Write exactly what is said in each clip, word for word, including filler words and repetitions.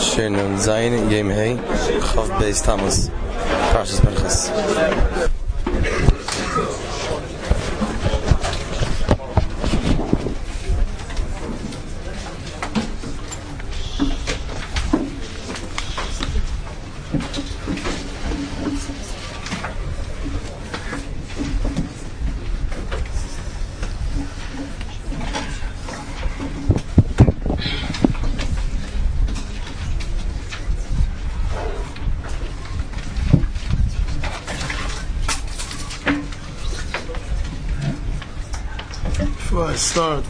Schön und sein, Jem Hey, Chav Beis Tammuz, Parshas Pinchas. Before I start,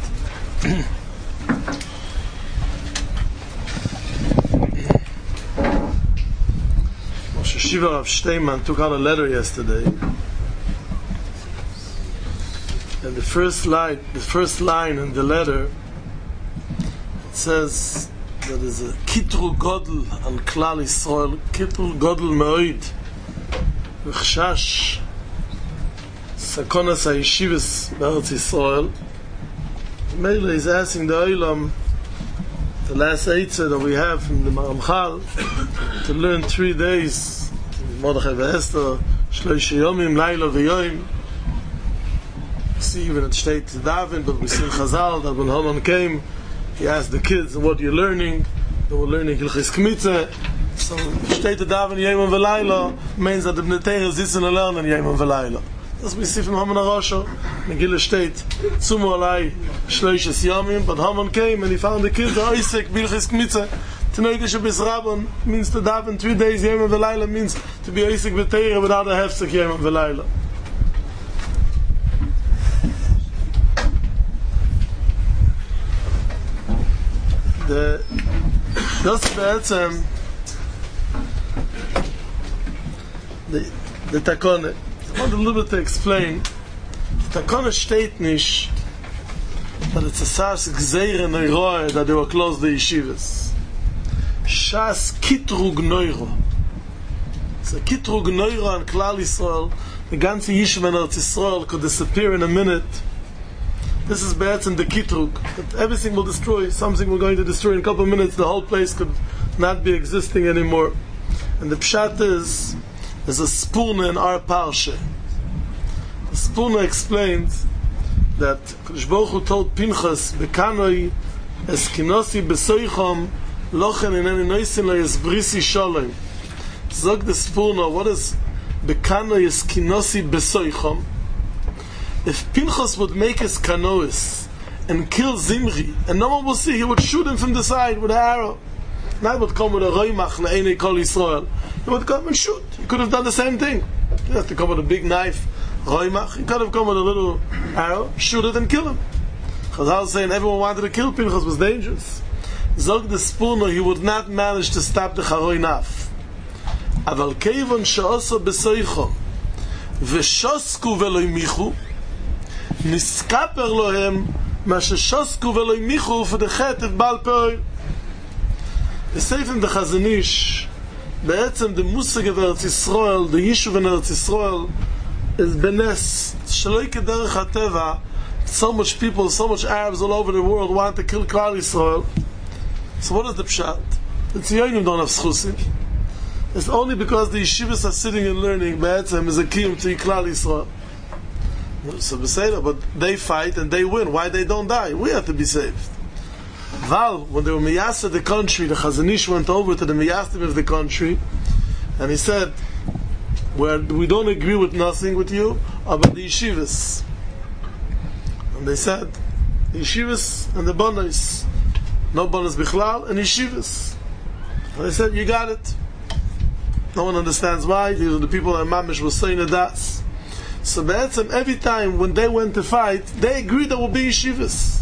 Moshe Shiva Rav Steinman took out a letter yesterday, and the first line, the first line in the letter, it says that there's a kitru godel on Klal Yisrael, kitru godel me'oid, v'chshash sakonas ha'yeshivas b'Eretz Yisrael. Mele is asking the Olam, the last eitzah that we have from the Maramchal, to learn three days, Mordechai v'Esther, Shloisha Yomim, Laila v'Yoim. See, even it state to Davin, but we see in Chazal that when Haman came, he asked the kids, what are you learning? They were learning Hilchis Kmitze. So, state to Davin, Yomim v'Laila, means that the Bnei Torah sitzen and learn Yomim v'Laila. Das we see from Haman HaRasha. Megillah state, Tzumu alai shloishes yomim, but Haman came and he found the kids, Isaac, Bilchis Kmitze, Tenoidish Bis Rabban, means to daven three days, Yom v'Laila, means to be Isaac B'Teira without a hefsek Yom v'Laila. The, that's be'etzem, the, the takone. I want a little bit to explain. The Takana steht nicht that it's a sars gzeire neuroe that they were closed the yeshivas. Shas kitrug neuro. It's a kitrug neuro on Klal Yisrael. The ganze yeshiva in Eretz Yisrael could disappear in a minute. This is bad in the kitrug. That everything will destroy. Something we're going to destroy in a couple of minutes. The whole place could not be existing anymore. And the pshat is there's a spurna in our parsha. The spurna explains that Kodesh Baruch Hu told Pinchas, "Bekanoi eskinosi besoichom lochen ineni noisin lo yesbrisi shalom." Zog the spurna, what is bekanoi eskinosi besoichom? If Pinchas would make his canoes and kill Zimri, and no one will see, he would shoot him from the side with an arrow. Not would come with a roimach le'enei kol Yisrael. He would come and shoot. He could have done the same thing. He didn't have to come with a big knife, roimach. He could have come with a little arrow, shoot it and kill him. Chazal saying everyone wanted to kill Pinchas, was dangerous. Zog the spurna, he would not manage to stop the charoi naf. Aval keivon she'oso besoichom v'shosku v'lo imichu niskaper lohem ma sheshosku v'lo imichu for the chet of Baal Peor. The Sefer the Chazanish, בעצם the Musig of Eretz Yisrael, the Yishuv in Eretz Yisrael, is benes. Shaloi kederech hateva, so much people, so much Arabs all over the world want to kill Klal Yisrael. So what is the pshat? The Tziyonim don't have schusim. It's only because the yeshivas are sitting and learning, בעצם is a kiyum to Klal Yisrael. So we say that, but they fight and they win. Why they don't die? We have to be saved. Val, when they were miyasa the country, the Chazanish went over to the miyastim of the country, and he said, "Where we don't agree with nothing with you about the yeshivas." And they said, the yeshivas and the bonos, no bonos bichlal, and yeshivas. And they said, "You got it." No one understands why. These are the people that Mamish was saying that that's. So be'etzem, every time when they went to fight, they agreed there will be yeshivas.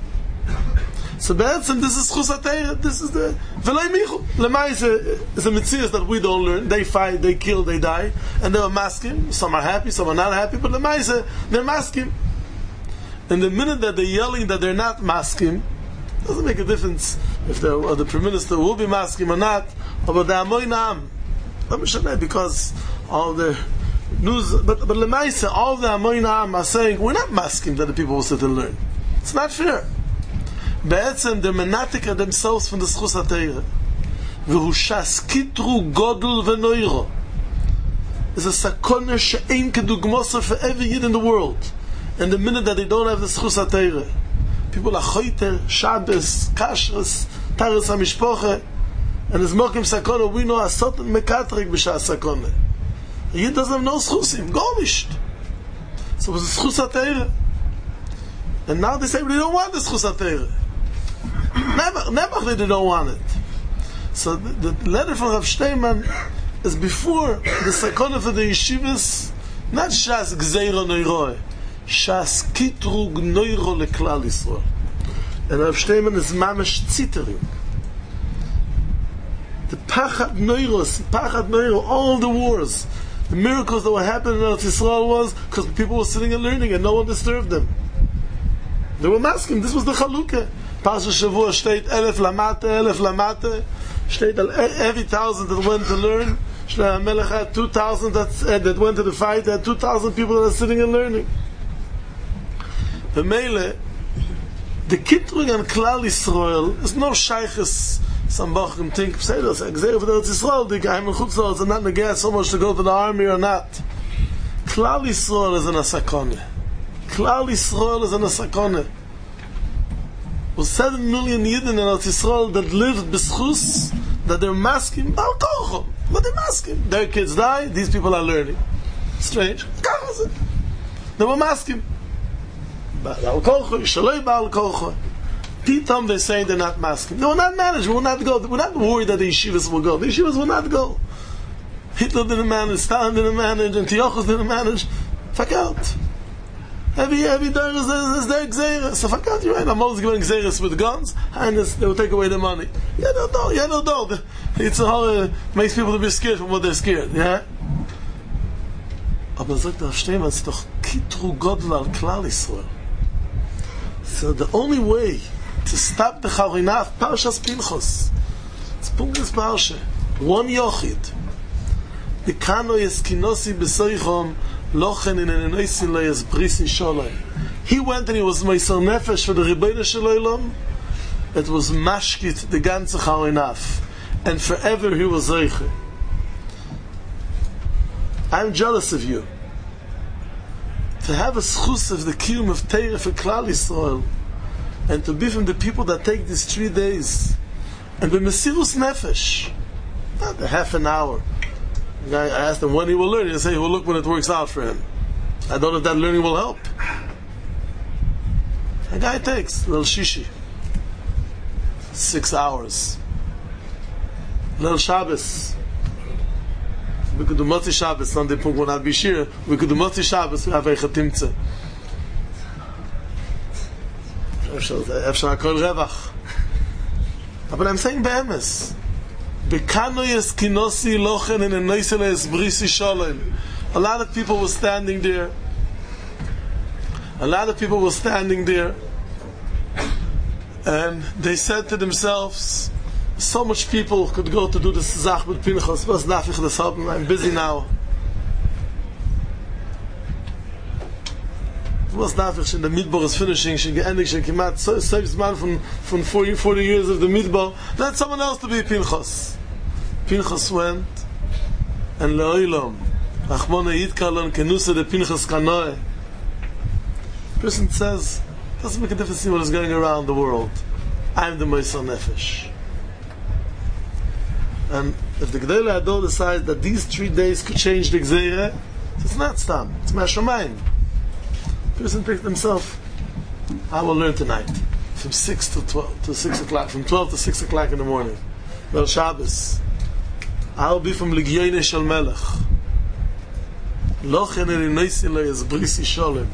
So be'etzem, this is chus hateiret, this is the v'lei michu. Lemaise is a mitzvah that we don't learn. They fight, they kill, they die, and they were masking. Some are happy, some are not happy, but lemaise they're masking. And the minute that they're yelling that they're not masking, doesn't make a difference if the, or the prime minister will be masking or not. But the amoy naam, because all the news, but but lemaise, all the amoy naam are saying we're not masking that the people will sit and learn. It's not fair. Be'etzem, they're menatika themselves from the schus hateiret. והוא שהסקיטרו גודל ונוירו. It's a sakona she'ein kedugmosa for every yid in the world. And the minute that they don't have the schus HaTeire, people are choiter, Shabbos, Kashrus, Taras HaMishpoche, and it's mokim sakona, we know a certain mekatrik b'shas sakona. A yid doesn't have no schusim, go nicht. So it's a schus HaTeire. And now they say they don't want the schus HaTeire. Never, never they don't want it. So the, the letter from Rav Steinman is before the sakona for the yeshivas, not shas gzeiro neiroi, shas kitrug neiro leklal Yisrael. And Rav Steinman is mamash tzitering. The pachat neuros, pachat neiro, all the wars, the miracles that were happening in Eretz Yisrael was because people were sitting and learning and no one disturbed them. They were masking. This was the chalukah. Pasha Shavua steht elef lamate, elef lamate. Steht every thousand that went to learn. Shlomo HaMelech had two thousand that, uh, that went to the fight. There had two thousand people that are sitting and learning. The Mele, the Kitrug and Klal Yisrael is no shaykhs. Some Bachim think, say this, Gzeir for the Eretz Yisrael, the Geheim and Chutzlars are not negaya so much to go to the army or not. Klal Yisrael is in a sakone. Klal Yisrael is in a sakone. Was seven million Yidden in Eretz Yisrael that lived b'schus, that they're masking, Bal Kochom. What they're masking? Their kids die, these people are learning. Strange. They were masking. Bal Kochom, Shaloi Bal Kochom. Pitam they say they're not masking. They will not manage, we will not go. We're not worried that the yeshivas will go. The yeshivas will not go. Hitler didn't manage, Stalin didn't manage, Antiochus didn't manage. Fuck out. Every every day is, is, is their gzeira. So fuck out, you're right. I'm always giving gzeiras with guns, and they will take away the money. Yeah, no, no, yeah, no, no. It's a whole, uh, makes people to be scared from what they're scared. Yeah. Aber sagt der Steinman, it's doch kitru godel al klal Yisrael. So the only way to stop the charinaf, Parshas Pinchos. It's Punkus Parsha. One yochid. The kano yeskinosi b'soichom. He went and he was Meisar Nefesh for the Rebbeinu Shalom. It was Mashkit, the ganze Charinaf. And forever he was Zeiche. I'm jealous of you. To have a schus of the kiyum of Teirah for Klal Yisrael, and to be from the people that take these three days, and be Mesirus Nefesh, not a half an hour. I asked him when he will learn. He said he will look when it works out for him. I don't know if that learning will help. A guy takes a little shishi. Six hours. Little Shabbos. We could do Motzi Shabbos. Sunday Punk will not be shir. We could do Motzi Shabbos. We have a Chatimtze. Efshar HaKol Revach. But I'm saying Be'emes. A lot of people were standing there. A lot of people were standing there. And they said to themselves, so much people could go to do this Zach with Pinchas. Was darf ich das haben? I'm busy now. Was darf ich? The Midbar is finishing. She geendigt. She came out. Saves man from from forty, forty years of the Midbar. Let someone else to be Pinchas. Pinchas went, and Le'olam, Achmona Yitkalon Kenusa de Pinchas Kanoe. Person says, doesn't make a difference what is going around the world. I'm the Meisar Nefesh. And if the Gdei Ador decides that these three days could change the Gzeire, it's not Stam, it's Mashamayim. Person picked himself, I will learn tonight, from six to twelve, to six o'clock, from twelve to six o'clock in the morning. Well, Shabbos. I'll be from Ligyoine Shel Melech. Lochen el Inaisin lo Yezbrisi Sholem.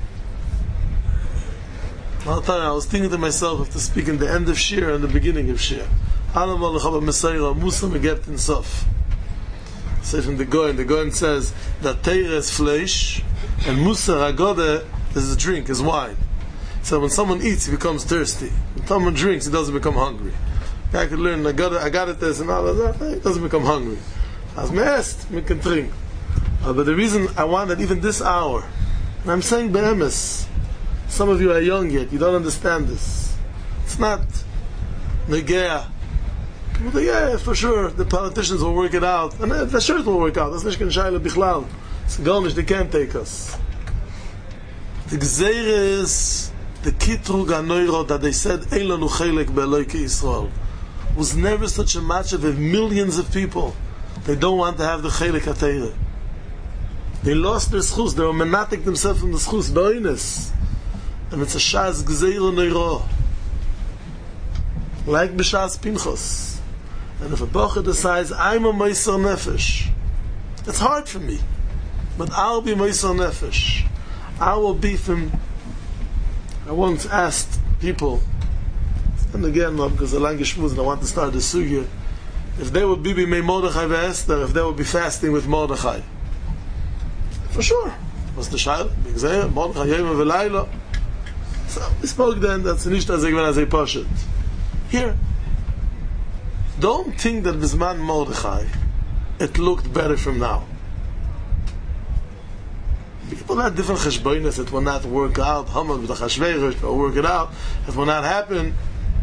I'll tell you, I was thinking to myself of to speak in the end of Shir and the beginning of Shir. Alam Alechaba Messiah Musa Megebt in Sof. Say from the Goyen, the Goyen says that Teirah is flesh and Musa Agode is a drink, is wine. So when someone eats, he becomes thirsty. When someone drinks, he doesn't become hungry. I could learn, I got it, I got it this and all of that, it doesn't become hungry. As mest, we can drink. Uh, but the reason I want that even this hour, and I'm saying be'emes, some of you are young yet, you don't understand this. It's not negea People think, yeah, for sure, the politicians will work it out. And uh, for sure it will work out. That's not going to shine bichlal. It's garnish, they can't take us. The Gzeire is the Kitrug HaNoiro that they said, Ein lanu chelek be'Eloke Yisrael. Was never such a match of millions of people. They don't want to have the chelek HaTeirah. They lost their schus. They were menatic themselves from the schus. Doines. And it's a Shas Gzeire Noiro. Like B'Shas Pinchas. And if a Bocher decides, I'm a Meiser Nefesh, it's hard for me, but I'll be Meiser Nefesh. I will be from... I once asked people, and again, not because the language was, and I want to start the sugya, if they would be Mei Mordechai ve'Esther, if they would be fasting with Mordechai. For sure. Was the Shayla? B'Gzeir, Mordechai, Yom v'Layla. So, we spoke then, that's nicht as even as a Poshet. Here, don't think that Bisman Mordechai, it looked better from now. People had different cheshbonos, it will not work out. Haman with the Chashverosh will work it out. It will not happen.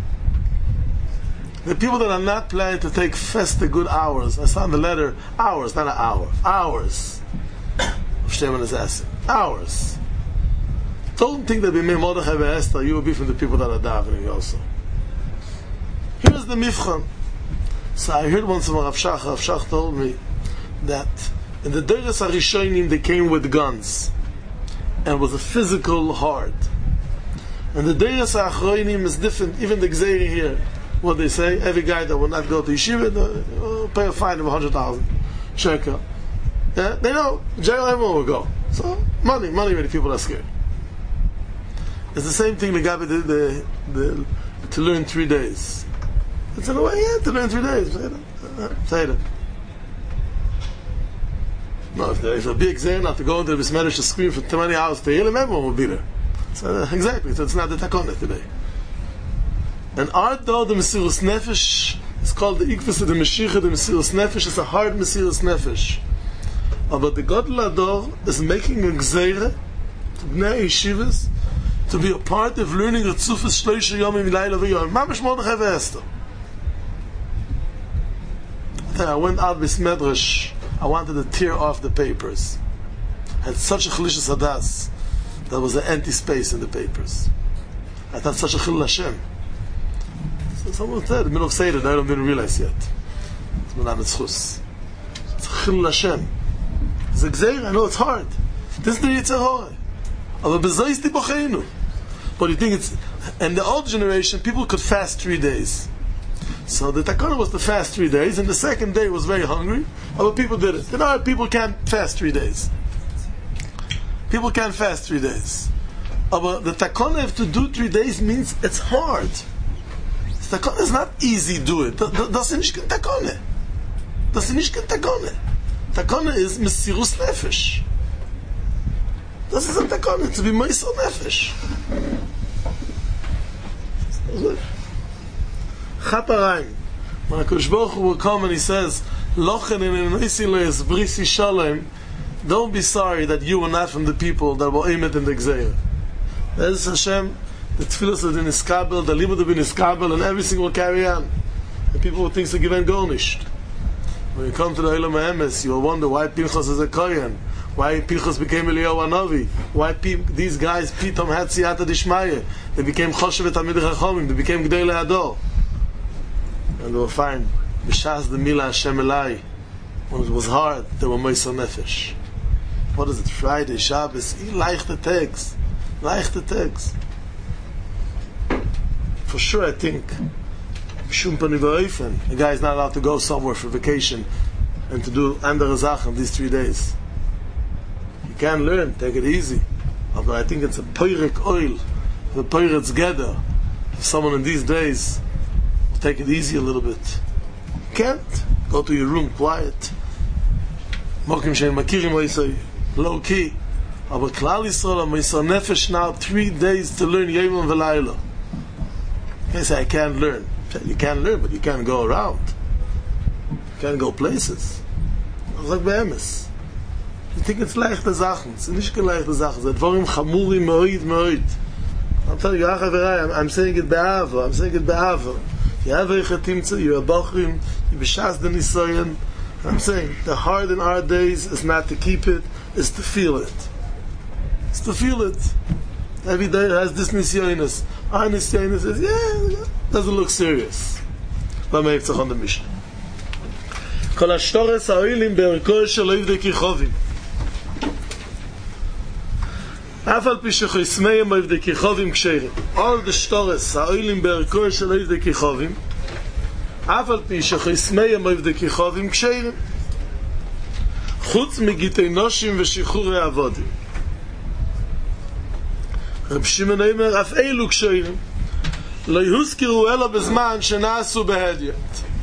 The people that are not planning to take festa good hours, I saw in the letter, hours, not an hour, hours. Of Shimon is asking. Hours. Don't think that B'mei Mordechai ve'Esther, you will be from the people that are davening also. Here's the mifchan. So I heard once from Rav Shach, Rav Shach told me that in the Deiras HaRishonim they came with guns, and it was a physical hard. And the Deiras HaAchronim is different. Even the Gzeiri here, what they say, every guy that will not go to yeshiva, they'll pay a fine of one hundred thousand shekel. Yeah, they know jail, everyone will go. So money, money, many people are scared. It's the same thing the Gabi did the, the, to learn three days. It's in a way, yeah, to learn three days. Say that. No, if there's a big Gzeir not to go into the Bismerish to scream for twenty hours to heal him, everyone will be there. So, uh, exactly, so it's not the Takoneh today. And art though, the Mesirus Nefesh, is called the Ikvus of the Meshicha, the Mesirus Nefesh, is a hard Mesirus Nefesh. But the Godel Ador is making a Gzeir to Bnei Yeshivas to be a part of learning the Tzufas Shloisha Yomim Ilayla V'Yom. Mamash Mordechai ve'Esther. I went out with Medrash. I wanted to tear off the papers. I had such a chalishas hadas. There was an empty space in the papers. I thought such a chilul Hashem. So someone said, in the middle of Seder, I didn't realize yet. It's Menan Tzchus. It's chilul Hashem. It's a Gzeir, I know it's hard. This is the Yetzer Hara. Aber bezois di bocheinu. But you think it's... In the old generation, people could fast three days. So the Takana was to fast three days, and the second day was very hungry, but people did it. You know, people can't fast three days. People can't fast three days. But the Takana have to do three days means it's hard. The Takana is not easy to do it. Das ist nicht kein Takana. Das ist nicht kein Takana. Takana is Mesirus Nefesh. Das ist ein Takana, to be Meiser Nefesh. Chaparayim. When HaKadosh Baruch Hu will come and he says, Lochen in Nisi Leis Brisi Shalom, don't be sorry that you were not from the people that were aimed in the Gzeir. That is Hashem, the tefillos of the Niskabel, the Libud of the Niskabel, and everything will carry on. And people will think to give and go nisht. When you come to the Olam HaEmes, you will wonder why Pinchas is a Kohen, why Pinchas became Eliyahu Hanavi, why P- these guys Pitom had Siyata Dishmaya, they became Choshev et Talmidei Chachomim, they became Gdei Ador. And they will find B'shas the Mila Hashem Elai, when it was hard, they were Meiser Nefesh. What is it? Friday, Shabbos, he liked the text. Liked the text. For sure, I think Shum Pani V'Oifen, a guy is not allowed to go somewhere for vacation and to do andere Sachen these three days. You can learn, take it easy. But I think it's a Poirek oil, the Poiret's Geder. If someone in these days will take it easy a little bit. You can't. Go to your room, quiet. Mokim Shein Makirim, I say, low key. But Klal Yisrael, Meiser Nefesh now, three days to learn Yom V'Layla. I say, I can't learn. You can't learn, but you can't go around. You can't go places. I was like, Be'emes. You think it's leichte Sachen. It's nicht leichte Sachen. It's Dvorim Chamuri Moid Moid. I'm telling you, I'm, I'm saying it Be'ava. I'm saying it Be'ava. You have a chetimtza, you're a bachrim, you b'shas the nisayan. I'm saying, the hard in our days is not to keep it, is to feel it. It's to feel it. Every day has this nisyanis. Our nisyanis is, yeah, doesn't look serious. Let me have on the Mishnah. Kol ashtores ha'oilim be'erko shel oivdei kichovim. Af al pi shechismeim oivdei kichovim ksherim. All the shtores ha'oilim be'erko shel oivdei kichovim. Af al pi shechismeim oivdei kichovim ksherim. Chutz migitei noshim v'shichurei avodim. רב שמעון אומר, אף אלו ksherim. לא יוזכרו אלא בזמן שנעשו בהדיוט.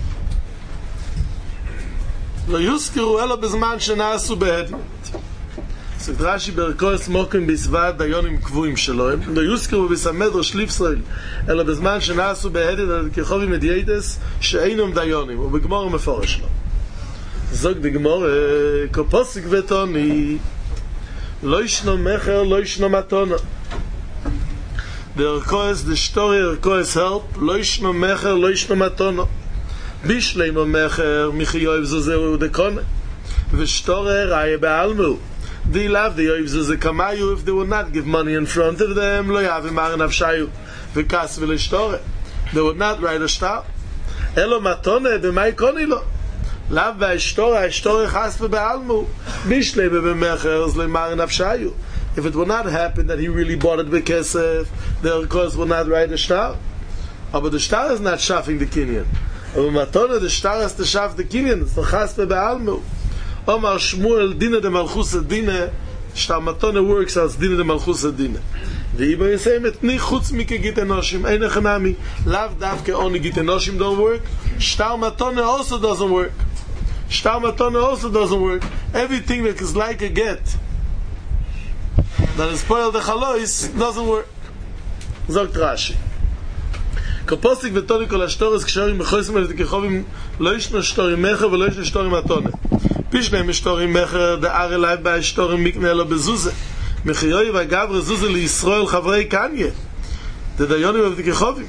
לא יוזכרו אלא בזמן שנעשו בהדיוט. sagt Rashi ברקוס מוקם בסבד דיונים קבועים שלהם. לא יוזכרו בסמדר שליפסרל אלא בזמן שנעשו בהדיוט כחובים מדייטס שאינם דיונים. ובגמור מפורש לו. זוג דגמור כפוסיק וטוני לא ישנו מחר לא ישנו מתונה. The Erkoes, the story Erkoes help, lo yishno mecher, lo yishno matono. Bishleimo mecher, michi yoiv zuzeu de kone. V'shtore raye be'almu. They love the yoiv zuze kamayu, if they would not give money in front of them, lo yavi marin avshayu. V'kas v'lishtore. They would not write a star. Elo matone, b'mai koni lo. Lav v'ashtore, ashtore chaspe be'almu. Bishleimo be'mecher, zle marin avshayu. If it would not happen that he really bought it bekesef, the Erkoes will not write a star. But the star is not shafing the kinyan. But matona, the star is to shaf the kinyan. It's the chaspe be'almu. Omar Shmuel dina de malchus dina. Shtar matona works as dina de malchus dina. The Iba is saying it ni chutz mike git enoshim. Ein echanami. Lav davke only git enoshim don't work. Shtar matona also doesn't work. Shtar matona also doesn't work. Everything that is like a get that is spoiled the chalois doesn't work. Zogt Rashi. Kaposik v'toni kol ashtores ksharim b'chosim el tikechovim lo yishno shtorim mecher v'lo yishno shtorim atone. Pishneim shtorim mecher da'ar elai ba shtorim mikne elo bezuze. Mechiyoi v'agavre zuze li Yisrael chavrei kanye. The dayonim of tikechovim.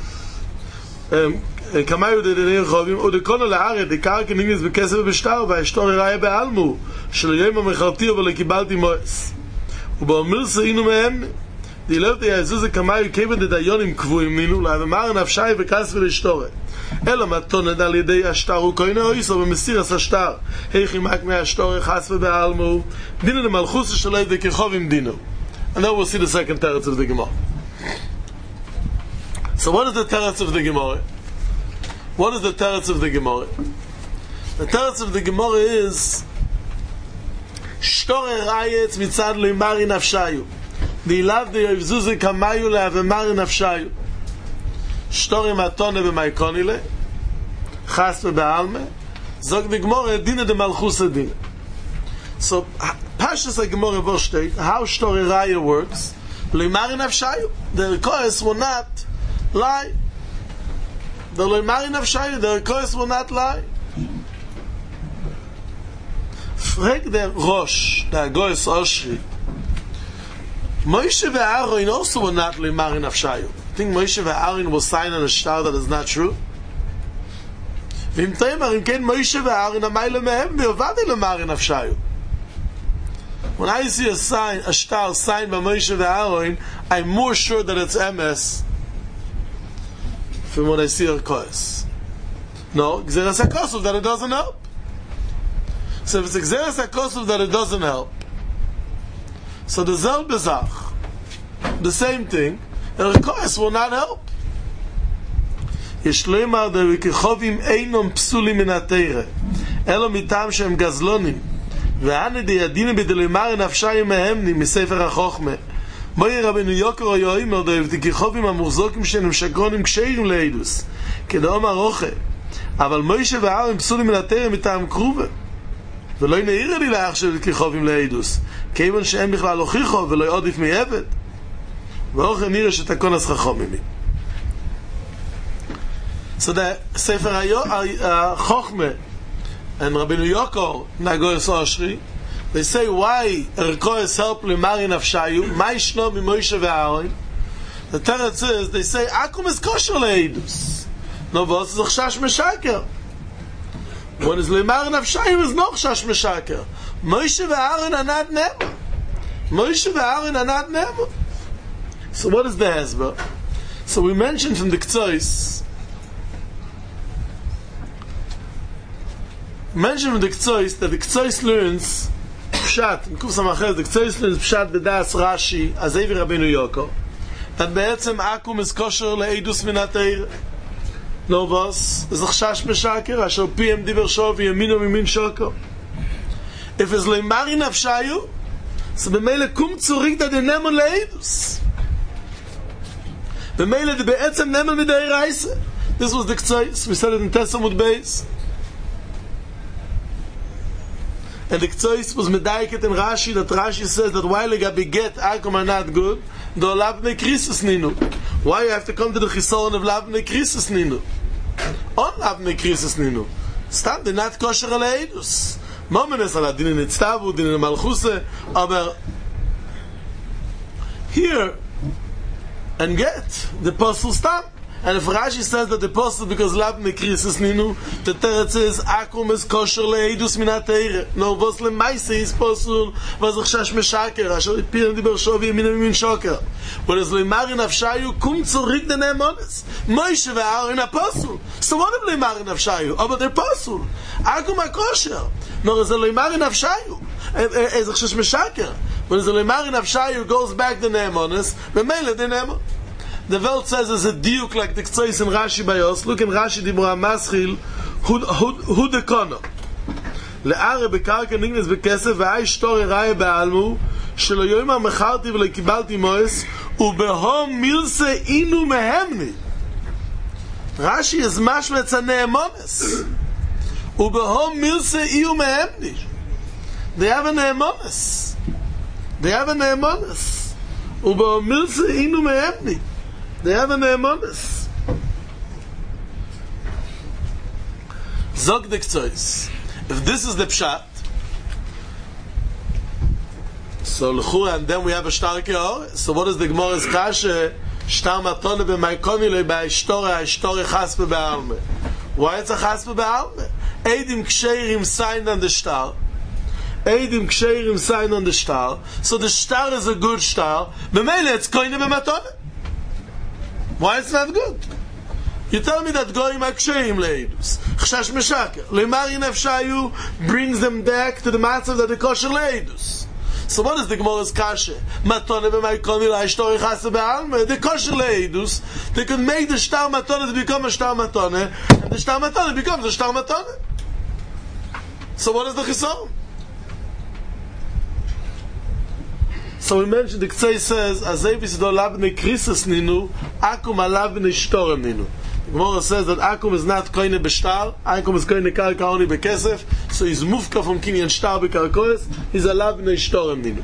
Kamayu de dayonim chovim u'dekono la'aret dikar kenignis b'kesef b'shtar v'ashtor eraye be'almu shelo yom ha'mecharti v'lo kibalti moes. ובאמרסה אינו מהם דילבת יעזוז כמאי כיבן דדיונים קבועים נינו להבמר נפשי וכס ולשתורה אלא מתונד על ידי השטר הוא כהנה אויסו במסיר השטר היכי מק מהשטור חס ובעלמו דינו למלכוס שלו ידי כחובים דינו. And now we'll see the second teretz of the Gemara. So what is the teretz of the Gemara? What is the teretz of the Gemara? The teretz of the Gemara is Shtore rayetz mitzad leimari nafshayu. The love the yivzuze kamayu leavemari nafshayu. Shtore matone b'maikonile. Chas be'alme. Zog the Gemara dina de malchus dina. So Pashas the Gemara verse state how Shtore raya works. Leimari nafshayu. The Erkoes will not lie. The leimari nafshayu. The Erkoes will not lie. Frag der Rosh, der Goyes Oshri. Moshe ve'Aaron also will not limar in Afshayu. I think Moshe ve'Aaron will sign on a star that is not true. V'im Taimar, im ken Moshe ve'Aaron amay lemehem ve'ovadi limar in Afshayu. When I see a sign, a star signed by Moshe ve'Aaron, I'm more sure that it's M S from when I see Erkoes. No, Gzeras HaKosov that it doesn't help. So if it's Gzeras HaKosov that it doesn't help, so the Zel Bezach, the same thing, Erkoes will not help. יש לומר דבקחובים אינם פסולים מן התורה, אלא מטעם שהם גזלונים, ואנה דידינים בדלמר נפשיים מהמנים מספר החוכמה. מוי רבנו יוקר היה אומר דבקחובים המוחזוקים שהם שקרונים כשרים לעדוס, כדאמר רוחה, אבל מוישה ואהרון פסולים מן התורה מטעם קרובה. ולא נעיר לי לאח של כחובים לעדוס, כיוון שאין בכלל הוכיחו ולא עדיף מעבד. ואוכל נראה שתקון אז חכום ממי. So the Sefer HaChochmeh and Rabbeinu Yokor Nagoyes Oshri, they say why Erkoes help Limari Nafshayu, Ma Yishno Mi Moshe ve'Aaron. The teretz is, they say Akum is kosher le'edus. No, was ist Chash Meshaker? When is Leimar Nafshayu is noch Chash Meshaker. Moshe ve'Aaron are not Nemo. Moshe ve'Aaron are not Nemo. So what is the Hezbollah? So we mentioned from the Ktsois, mentioned from the Ktsois that the Ktsois learns Pshat, in Kuf Samachez, the Ktsois learns Pshat b'das Rashi, Azevi Rabbeinu Yoko, that be'etzem Akum is kosher le'edus min ha'teir. No was, is a Chash Meshaker, asher piem diver shov yemino mimin shoko. If it's Leimar Nafshayu, so b'meile kum zurig da de Nemon le'edus. B'meile de be'etzem Nemon midei reise. This was the Ktsois, we said it in Tesamud Beis. And the Ktsois was medaiket in Rashi, that Rashi says that while a beget Akum are not good, the Lavne Krisus Ninu. Why you have to come to the Chisoron of Lavne Krisus Ninu? On Lavne Krisus Ninu. Stam, they're not kosher aleidus. Momenes ala dinin itztavu, dinin malchuse, aber here, and get, the apostle stam. And if Rashi says that the apostle, because Lavne Krisus Ninu, the Teretz says, Akum is kosher leidus min ha'teire. No, was lemaise is apostle, was a Chash Meshaker, asher piren diber shov yemino mimin shoker. Whereas Leimar Nafshayu, kum zurig den Emonis. Moshe ve'Aaron apostle. So what of Leimar Nafshayu? Oh, but they're apostle. Akum a kosher. No, as a Leimar Nafshayu, as a Chash Meshaker. Whereas a Leimar Nafshayu goes back the Emonis, b'meile the Emonis. The Welt says as a diuk like the Ktsois in Rashi Bayos. Look in Rashi Dibura Maschil, who the kono. Le'are bekarka nignes bekesef, ve'ai shtor eraya be'almu, shelo yoyma mecharti v'lo kibalti moes, u'behom milse inu mehemni. Rashi is mashmetz ha-ne'emones. U'behom milse inu mehemni. They have a ne'emones. They have a ne'emones. U'behom milse inu mehemni. They have an Ne'emonis. Zog the Ktsois. If this is the Pshat, so l'chura, and then we have a Shtar Keor. So what is the Gemara's Kashe? Shtar matone b'maikoni le'ba'ishtore, ha'ishtore chaspe be'alme. Why it's a chaspe be'alme? Eidim ksheirim signed on the Shtar. Eidim ksheirim signed on the Shtar. So the Shtar is a good Shtar. B'meile it's koine b'matone. Why it's not good? You tell me that going aksheim leidus, Chash Meshaker, Leimar Nafshayu brings them back to the matzav that the kosher leidus. So what is the Gemara's kashe? Matone b'maikoni la'ishtori chase be'alme. The kosher leidus, they could make the shtar matone to become a shtar matone, and the shtar matone becomes a shtar matone. So what is the chison? So we mentioned the Ktsois says, Azei v'sido labne krisus ninu, Akum alabne shtorem ninu. The Gemara says that Akum is not koine b'shtar, Akum is koine karka oni b'kesef, so he's mufka from kinyan shtar b'karkoes, he's alabne shtorem ninu.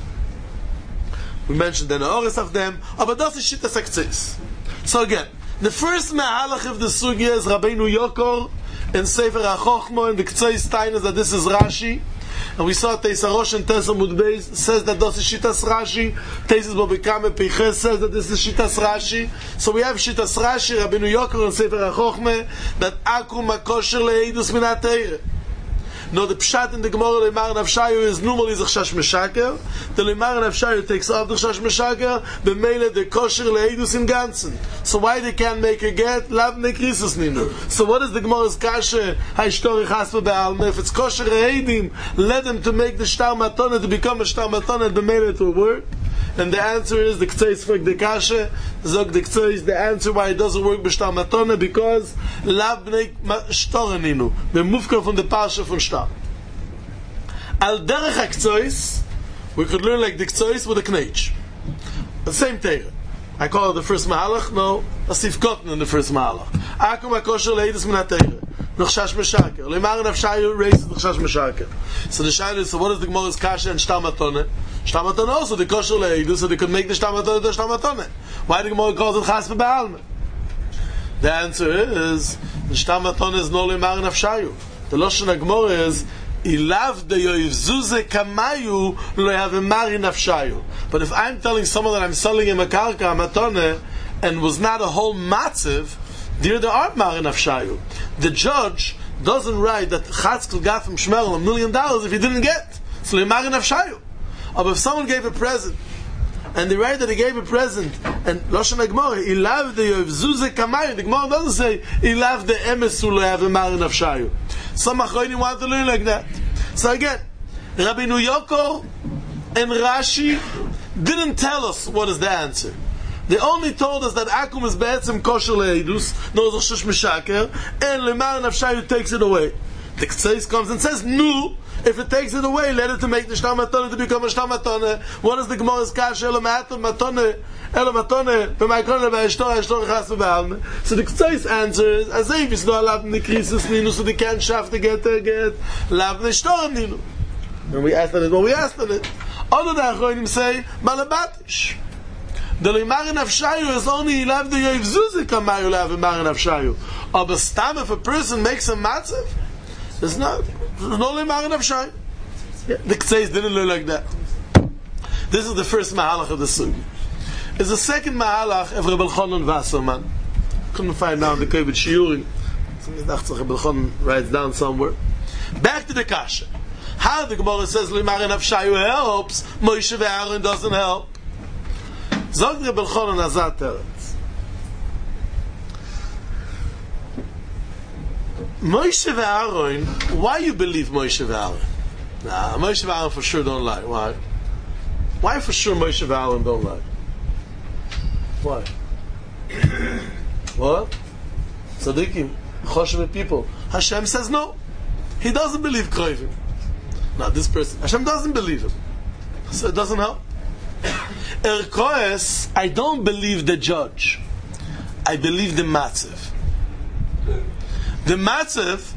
We mentioned the Naoris of them, but that's the shit as Ktsois. So again, the first mehalach of the sugya is Rabbeinu Yokor, in Sefer HaChochmo, in the Ktsois Stein is that this is Rashi, and we saw Teisa Rosh and Teisa Mudbeis says that this is Shitas Rashi. Teisa Bobekame Piches says that this is Shitas Rashi. So we have Shitas Rashi, Rabbeinu Yokor and Sefer HaChochme, that Akum HaKosher le'edus min ha'teire. No, the Pshat in the Gemara Leimar Nafshayu is normally the Chash Meshaker. The Leimar Nafshayu takes off the Chash Meshaker, the Meile the kosher le'edus in Ganzen. So why they can't make a get? Lavne Krisus Ninu. So what is the Gemara's kashe? Ha'ishtori chaspe be'alme. If it's kosher le'edim, let them to make the shtar matone to become a shtar matone, the Meile to work. And the answer is the Ktsois for the kashe. Zog the Ktsois, the answer why it doesn't work b'shtar matone, because lavne shtor ninu. The mufka from the parsha from shtar. Al derech ha-Ktsois, we could learn like the Ktsois with a knech. The same Teire. I call it the first mahalach. No, a sifkotten in the first mahalach. Akum HaKosher le'edus min ha'teire. Chash Meshaker. Leimar Nafshayu raises the Chash Meshaker. So the Shaila is, so what is the Gemara's kasha and shtar matone? Shtar matone also, the kosher le'edus, so they could make the shtar matone the shtar matone. Why the Gemara calls it chaspe be'alme? The answer is, the shtar matone is no Leimar Nafshayu. The Lashon HaGemara is, Ilav de yoivzuze kamayu lo have a mari nafshayu. But if I'm telling someone that I'm selling him a karka, a matone, and was not a whole matziv, There there aren't Marin Afshayu. The judge doesn't write that Chatzkel got from Shmerel a million dollars if he didn't get. So le Marin Afshayu. But if someone gave a present, and they write that he gave a present, and Lashon HaGemara, he loved the Yovzuze Kamayim. The Gemara doesn't say he loved the Emes who have a Marin Afshayu. Some Achronim want to learn like that. So again, Rabbeinu Yokor and Rashi didn't tell us what is the answer. They only told us that Akum is Be'etzim Kosher Le'edus, no Zoshush Mishaker, and Lemar Nafshayu takes it away. The Ktseis comes and says, no, if it takes it away, let it to make the Shtam Matone to become a Shtam Matone. What is the Gemara's Kash? Elo Ma'atom Matone, Elo Matone, B'maikone B'eshtor, Eshtor Chas B'alme. So the Ktseis answer is, as if it's not allowed in the Krisis Ninu, so they can't shaft to get to get, Lav Neshtor Ninu. And we asked on it, well, we asked on it. Other than Achronim say, Malabatish. The Marin Afshayu is only Ilav the Yevzuzik Amayu Lav the Marin Afshayu. Or the stam if a person makes a matzav, there's no, there's no Marin Afshayu. Yeah, the Ktseis didn't learn like that. This is the first Mahalach of the Sugi. It's the second Mahalach of Rebbe Elchanan Wasserman. Couldn't find now the Kovetz Shiurim. So I thought Rebbe Elchanan writes down somewhere. Back to the Kasha. How the Gemara says Marin Afshayu helps, Moshe ve'Aaron doesn't help. Zog Rebbe Elchanan Azat Teretz. Moshe ve'Aaron, why you believe Moshe ve'Aaron? Nah, Moshe ve'Aaron for sure don't lie. Why? Why for sure Moshe ve'Aaron don't lie? Why? What? Tzadikim, Choshev people. Hashem says no. He doesn't believe Kroivim. Now this person, Hashem doesn't believe him. So it doesn't help. Erkoes, I don't believe the judge. I believe the matzev. The matzev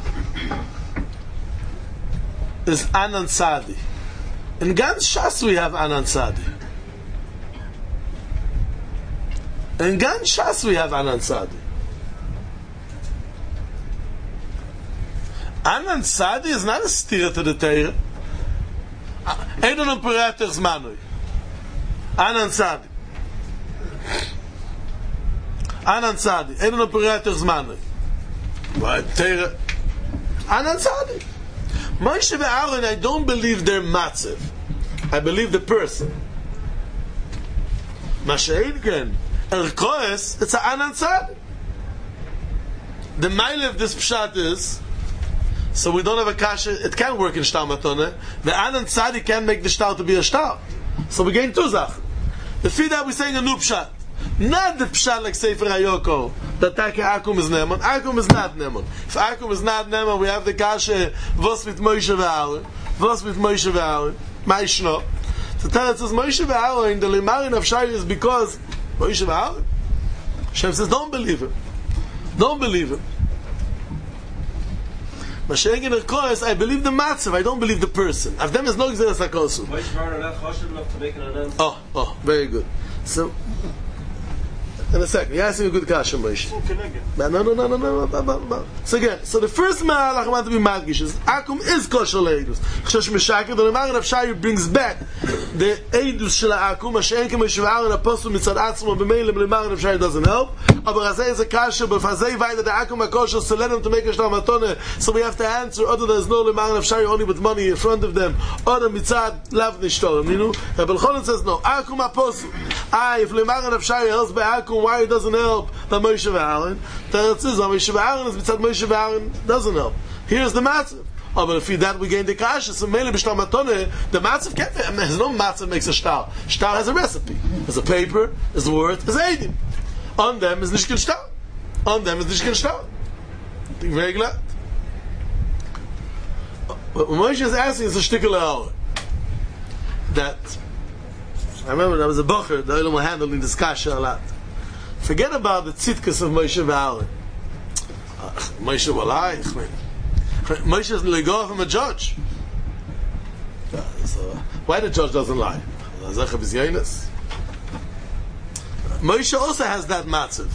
is Anan Sadi. In Gans Shas we have Anan Sadi. In Gans Shas we have Anan Sadi. Anan Sadi is not a steer to the Torah. Eidon Operator Zmanui. Anan Sadi. Anan Sadi. Eidon Operator Zmanui. But Torah. Anan Sadi. Moshe ve'Aaron, I don't believe they're matzev. I believe the person. Masha'inken. Erkoes, it's an Anan Sadi. The mile of this pshat is, so we don't have a kasha, it can work in Shtar Matone. The Anan Tzadi can make the Shtar to be a Shtar. So we gain two zach. The feed that we're saying a new pshat. Not the pshat like Sefer HaYoko, that Taki Akum is Neman. Akum is not Neman. If Akum is not Neman, we have the kasha, Vos with Moshe ve'Aaron. Vos with Moshe ve'Aaron. Ma'ishno. So tell it says Moshe ve'Aaron, the Limarin of Shai is because Moshe ve'Aaron. Hashem says, don't believe him. Don't believe him. Mashiach Erkoes, I believe the matzav, I don't believe the person. Of them is no Gzeres HaKosu. Oh, oh, very good. So, in a second, you're asking a good question, Moshe. No, no, no, no, no, no, no, no. So again, so the first Mahalach I want to be madgish is Akum is kosher leidus. Chashosh Meshakir, the Lemar of Shayu brings back the eidus shel Akum. Mashiach Moshe ve'Aaron apostle mitzad atzmo b'meilem Lemar of Shayu doesn't help. Aber Razei is a kasher, but Fazei weiter the Akum HaKosher, so let him to make a Shtar Matone. So we have to answer. Other there's no Lemar of Shayu only with money in front of them. Other mitzad lav nishtorim. You know, Rebbe Elchanan says no. Akum apostle. Ah, if Lemar of Shayu helps by Akum, why it doesn't help the Moshe ve'Aaron? Teretz is Moshe ve'Aaron is mitzad Moshe ve'Aaron doesn't help. Here's the matzav. Oh, but if you that we gain the kasha, so mele b'shtar matone, the matzav can't. There's no matzav makes a shtar. Shtar has a recipe. There's a paper. There's a word. There's eidim. On them is nishkin shtar. On them is nishkin shtar. Very glad. What Moshe is asking is a shtickle hour. That I remember there was a bocher. The Olam were handling this kasha a lot. Forget about the tzitkas of Moshe ve'Aaron. Uh, Moshe will lie. Moshe is legal from a judge. Uh, so why the judge doesn't lie? Moshe also has that matzav.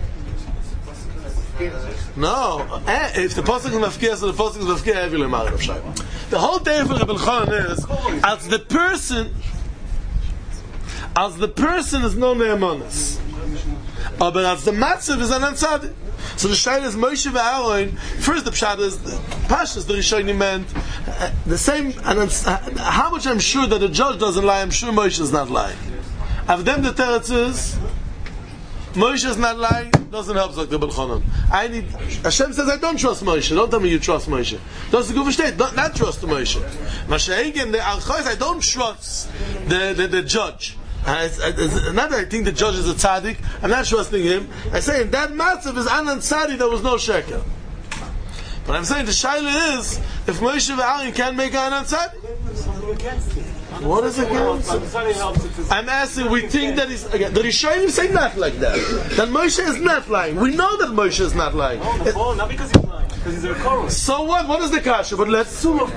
No, eh, if the pasuk is mafkir, so the pasuk is mafkir every lemar of Shai. The whole day for Rebbe Elchanan is as the person, as the person is no ne'emanis. Aber as the matzav is an Tzaddik. So the Shaila is Moshe ve'Aaron. First the Pshat is Pashas, the Rishonim meant uh, the same. And uh, how much I'm sure that the judge doesn't lie, I'm sure Moshe is not lying. Of them the teretz is Moshe is not lying, doesn't help like the Belchanan. I need Hashem says I don't trust Moshe. Don't tell me you trust Moshe. That's the good state. Don't not trust Moshe. Mashiach the Archos I don't trust the the, the judge. I, I, I, not that I think the judge is a tzaddik. I'm not trusting him. I say in that matzav is anan tzaddik there was no sheker. But I'm saying the shaila is if Moshe ve'Aaron can't make anan tzaddik. What is against? I'm asking. We think that he's again. The Rishonim say not like that. That Moshe is not lying. We know that Moshe is not lying. No, not because he's lying. Because he's a Korah. So what? What is the kasha? But let's. Psul of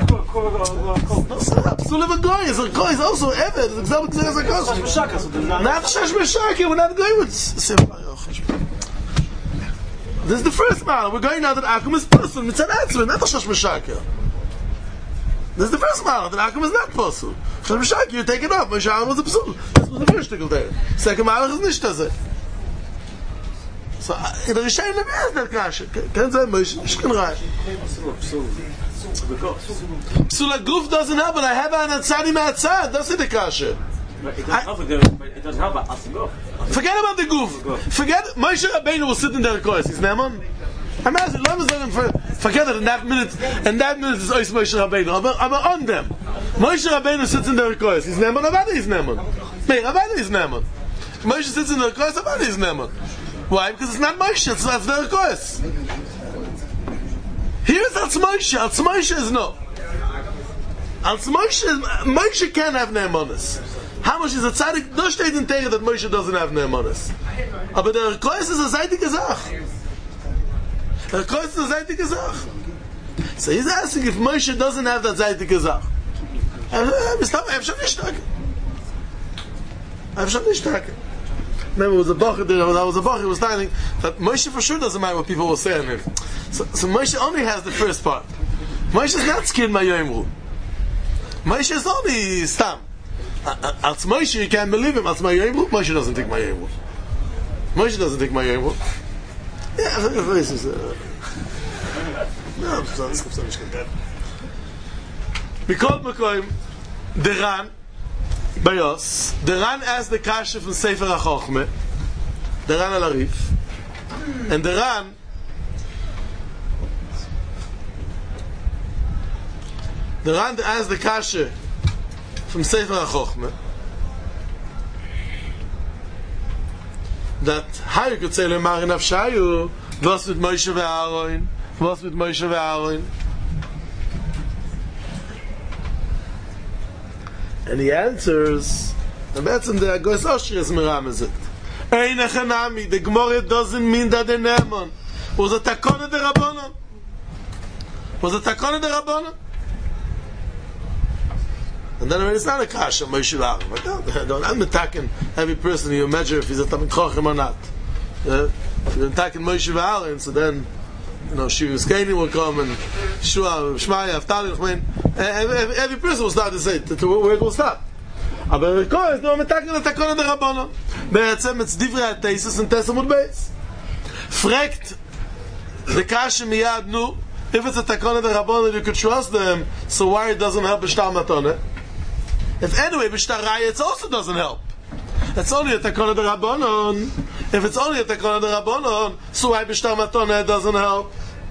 a goy is a goy is also ever. It's exactly as a kasha. Not shesh b'shaka. We're not going with simcha. This is the first man. We're going now that Akum is person. It's an answer. Not a shesh b'shaka. This is the first malach. The Akum is not possible. Shesh b'shaka, you take it off. Moshe Aaron was a psul. This was the first tickle there. Second malach is nicht as so in the Rishonim never has that kasha. Can't say Moshe. Shkin rai. Psul aguf doesn't help, but I have an atzadi ma'atzad. That's the kasha. It doesn't help us to go. Forget about the goof. Forget Moshe Rabbeinu was sitting there. He's Neman. Imagine, let us for, forget it in that minute. In that minute is Ois Moshe Rabbeinu. I'm on them. Moshe Rabbeinu sits in the rekoyes. He's Neman. Avada is Neman. Me, Avada is Neman. Moshe sits in the rekoyes. Avada is Neman. Why? Because it's not Moshe. It's not the rekoyes. Here's Als Moshe. Als Moshe is no. Als Moshe, Moshe can't have Ne'emanis. How much is a tzaddik? No steht in Teire that Moshe doesn't have Ne'emanis. Aber der rekoyes is a zeitige Sache. Der rekoyes is a zeitige Sache. So he's asking if Moshe doesn't have that zeitige Sache. I have schon nicht tage. I have schon nicht tage. Remember, it was a Bach there, I was a Bach, he was telling that Moshe for sure doesn't mind what people will say on him. So, so Moshe only has the first part. Moshe is not scared by Yoimru. Moshe is only Stam. Als Moshe, you can't believe him. Als my Yoimru, Moshe doesn't take my Yoimru. Moshe doesn't take my Yoimru. Yeah, this is... No, das kommt nicht content. Mikol Mekoim, the Ran, by us, the Ran asked the Kasha from Sefer HaChochmeh, the Ran al-Arif, and the Ran the Ran asked the Kasha from Sefer HaChochmeh that how you could say Lemar in Avshayu, was with Moshe ve'Aaron, was with Moshe ve'Aaron. And he answers, and that's in the Agos Oshrias Meramezit. Ein echanami, the Gemara doesn't mean that the Ne'eman was a takona de Rabbanon. Was a takona de Rabbanon. And then it's not a kasha, Moshe ve'Aaron. But no, don't, I'm attacking every person you measure if he's a Talmid Chacham or not. Uh, if you're attacking Moshe ve'Aaron, so then you know, Shivus Kaini will come and Shua, Shmaya, Aftali, I mean, every, every person will start to say to, to where it will stop. Aber Rekoyes, no, I'm attacking the Takona de Rabbanon. Be'etzem, it's Divrei HaTeisus and Tesamud Beis. Frekt, the Kasha miyad, nu, if it's a Takona de Rabbanon, you could trust them, so why it doesn't help B'shtar Matone? If anyway, B'shtar Raya, it also doesn't help. It's only a Takona de Rabbanon. If it's only a Takona de Rabbanon, so why B'shtar Matone doesn't help?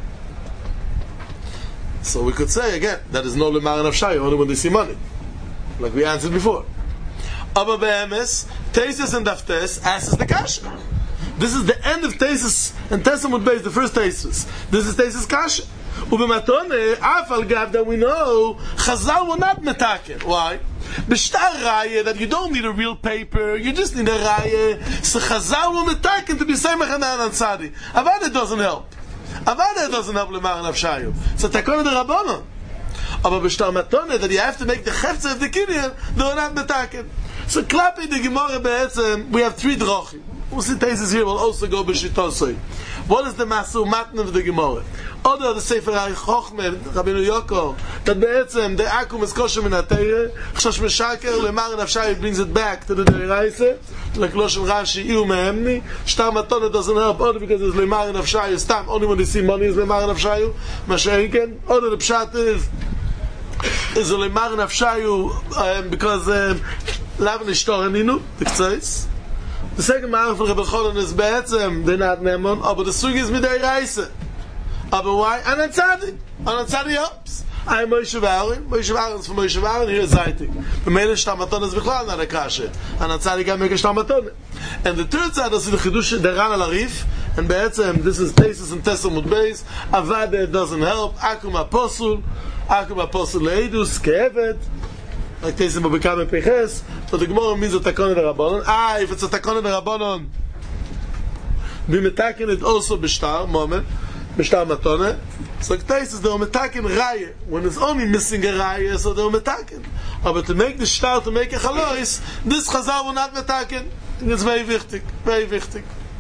So we could say again that is no Lemar and Avshayu only when they see money, like we answered before. Aber be'emes, Tesis and Daftes asks the Kasha. This is the end of Tesis and Tesamud Beis, the first Tesis. This is Tesis Kasha. Ubematone, Afal Gav that we know, Chazal will not metaken. Why? B'shtar Raya, that you don't need a real paper, you just need a Raya. So Chazal will metaken to be Semach and Anan Tzadi. Avada doesn't help. Avada doesn't help Lemar and Avshayu. So Takona de Rabbanon. Aber B'shtar Matone, that you have to make the Chefze of the Kinyan, they're not metaken. So Klapi the Gemara Be'etzem, we have three drochim. We'll see Tesis here, will also go B'shitosoi. What is the Masu Matn of the Gemara? Other the Sefer HaChochmeh, Rabbeinu Yoko, that בעצם the akum is kosher min ha-teire, chashash meshaker, lemar nafshai brings it back to the Deiraisa, like Loshen Rashi, iu mehemni, shtar matone doesn't help, only because it's lemar nafshai, stam, only when they see money is lemar nafshai, mashenken, only the pshat is, is a lemar nafshai, um, because, um, laven ishtor aninu, the k'tzais. The second ma'arif of Rebbe Cholan is be'etzem, they're not nemon, but the sugi is midei reise. But why? Anan tzadi. Anan tzadi helps. I'm Moshe Varen. Moshe Varen is from Moshe Varen, here is Zaytik. But Mele Shtamaton is Bichlal, not a kashe. Anan tzadi can make a Shtamaton. And the third side is the Chidush, the Ran al-Arif, and be'etzem, this is Tesis and Tessamud Beis, Avade doesn't help, Akum Apostle, Akum Apostle Leidus, Ke'evet, like Tesim Abikam and Peches, so the Gemara means a Takon and a Rabbanon. Ah, if it's a Takon and a Rabbanon, we metaken it also b'shtar, moment, b'shtar matone. So Tesis, they were metaken Raya. When it's only missing a Raya, so they were metaken. But to make the shtar, to make a Chalois, this Chazal will not metaken. It's very wichtig, very wichtig.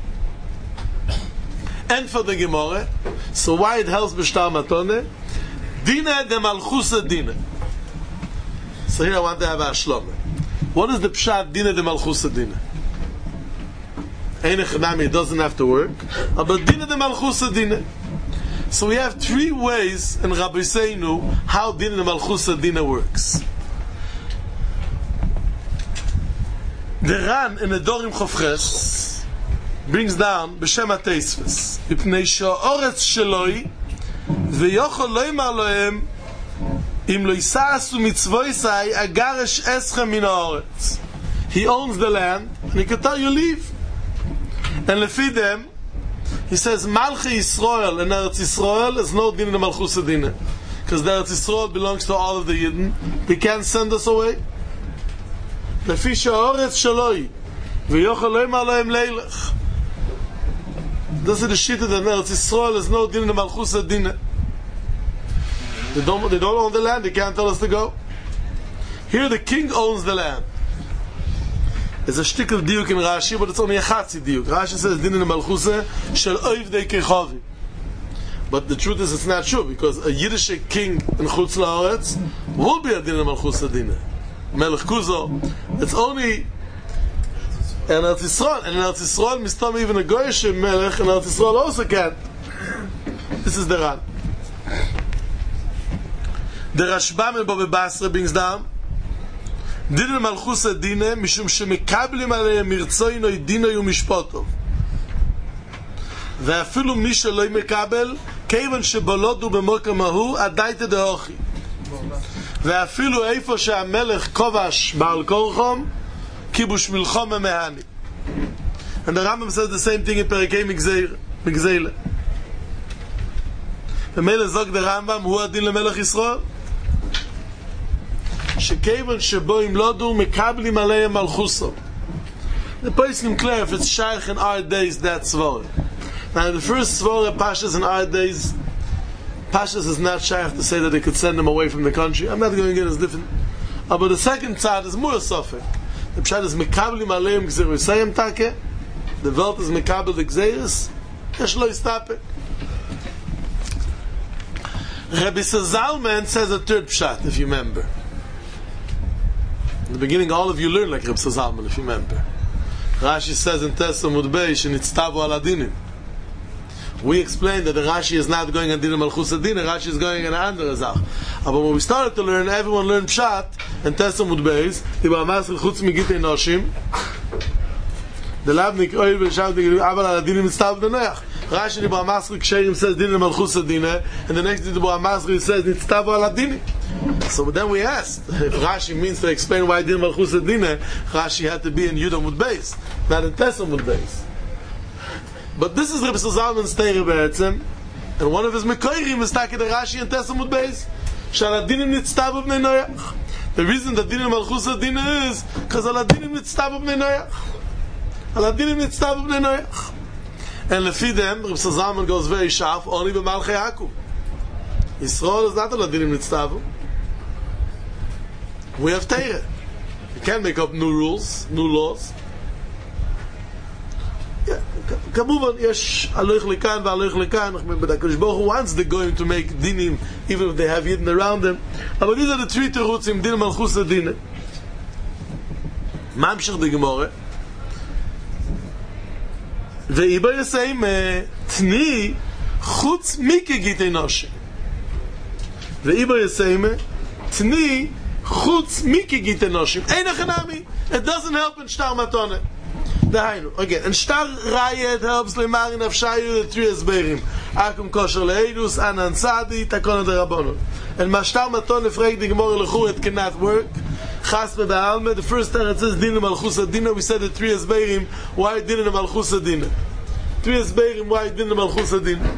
And for the Gemara, so why it helps b'shtar matone? Dina de Malchusa Dina. So here I want to have a shloma. What is the pshat dina de malchusa dina? Ein echanami, it doesn't have to work. But dina de malchusa dina. So we have three ways in Rabbi Seinu how dina de malchusa dina works. The Ran in the Dorim Chofches brings down b'shem ha-teisves ipnei sha'oretz sheloi v'yochol lo yimar lohem Im lo yisasu mitzvoisai agaresh eschem min haaretz. He owns the land, and he can tell you leave. And lefi them, he says Malchi Yisrael and Eretz Yisrael is no din in the Malchus Adina, because the Eretz Yisrael belongs to all of the Yidden. They can't send us away. Lefi she'oretz shaloi v'yochel lo yimar lohem leilech. This is the shit that Eretz Yisrael is no din in the Malchus Adina. They don't, they don't own the land, they can't tell us to go. Here the king owns the land. There's a shtick of diuk in Rashi, but it's only a chatzi diuk. Rashi says, din in the malchuse, shel oivdei kechavi. But the truth is, it's not true, because a Yiddish king in Chutz La'aretz will be a din in the malchuse din. Melech Kuzo. It's only in Eretz Yisrael. And in Eretz Yisrael, mistam even a Goyish melech, and Eretz Yisrael also can't. This is the Ran. The Rashbam in Baba Basra brings down Din Malchus Adine Mishum Shemekablim Aleim Mirtzoinoi Dinoi Umishpotov Ve'afilu Mi Shelo Mekabel Kevan Shebolodu B'Mokam Hahu Adayte Deochi Ve'afilu Eifo She'amelech Kovash Ba'al Korchom Kibush Milchom Mehani. And the Rambam says the same thing in Perikei Migzeile. The Melech Zog the Rambam Hu Adin LeMelech Yisrael Shekevan shebo im lodu mekablim aleim malchuso. The person clear if it's shaykh in our days, that's svara. Now the first svara pashas in our days, pashas is not shaykh to say that they could send them away from the country. I'm not going to get as different. Uh, but the second tzad is more sofek. The pshat is mekablim aleim gzerusayim take. The welt is mekabel the gzeres. Yesh lo yistapek. Rabbi Zalman says a third pshat, if you remember. In the beginning, all of you learn like Reb Zalman, if you remember. Rashi says in Tessamud Beis, "Shenitztavu al adinim." We explained that the Rashi is not going on Din Malchus Adina, Rashi is going on another Zach. But when we started to learn, everyone learned Pshat and Tessamud Beis. Iba Masr Chutz Migitei Noshim. The Lavnik Oil B'Shav Aval al Adinim Nitztavu B'Noach. Rashi Iba Masr Ksherim says Din Malchus Adina, and the next Iba Masr says Nitztavu al Adinim. So then we asked if Rashi means to explain why Din Malchus Adina, Rashi had to be in Yudamud Beis, not in Tessamud Beis. But this is Reb Zalman's Teire Be'etzem, and one of his Mekoirim is Taki the Rashi in Tessamud Beis, Shal Adinim Nitztavu B'nei Noach. The reason that Din Malchus Adina is because Al Adinim Nitztavu B'nei Noach. Al Adinim Nitztavu B'nei Noach. And lefi them, Reb Zalman goes very sharp, only b'Malchei Hakum. Yisrael is not Al Adinim Nitztavu. We have Teire. You can't make up new rules, new laws. Yeah, כמובן, יש הלוך לכאן והלוך לכאן, but HaKadosh Baruch Hu wants the goyim to make dinim, even if they have Yidden around them. אבל these are the three terutzim, din malchus adina. ממשיך דגמורה. ואיבא יסיים, תני חוץ מכגית אנושים. ואיבא יסיים, תני חוץ מכגית אנושים. אין החנמי. It doesn't help in שטר מתונה. דהיינו, again, in שטר ראיה it helps למערי נפשיו the three הסברים. אקום כושר לאידוס, אנן סעדי, תקונה דרבונות. And מה שטר מתונה פרק דגמורה לחור it cannot work. Chasme be'alme, the first time it says Dina Malchus Adina, we said the three Esbeirim, why Dina Malchus Adina? Three Esbeirim, why Dina Malchus Adina?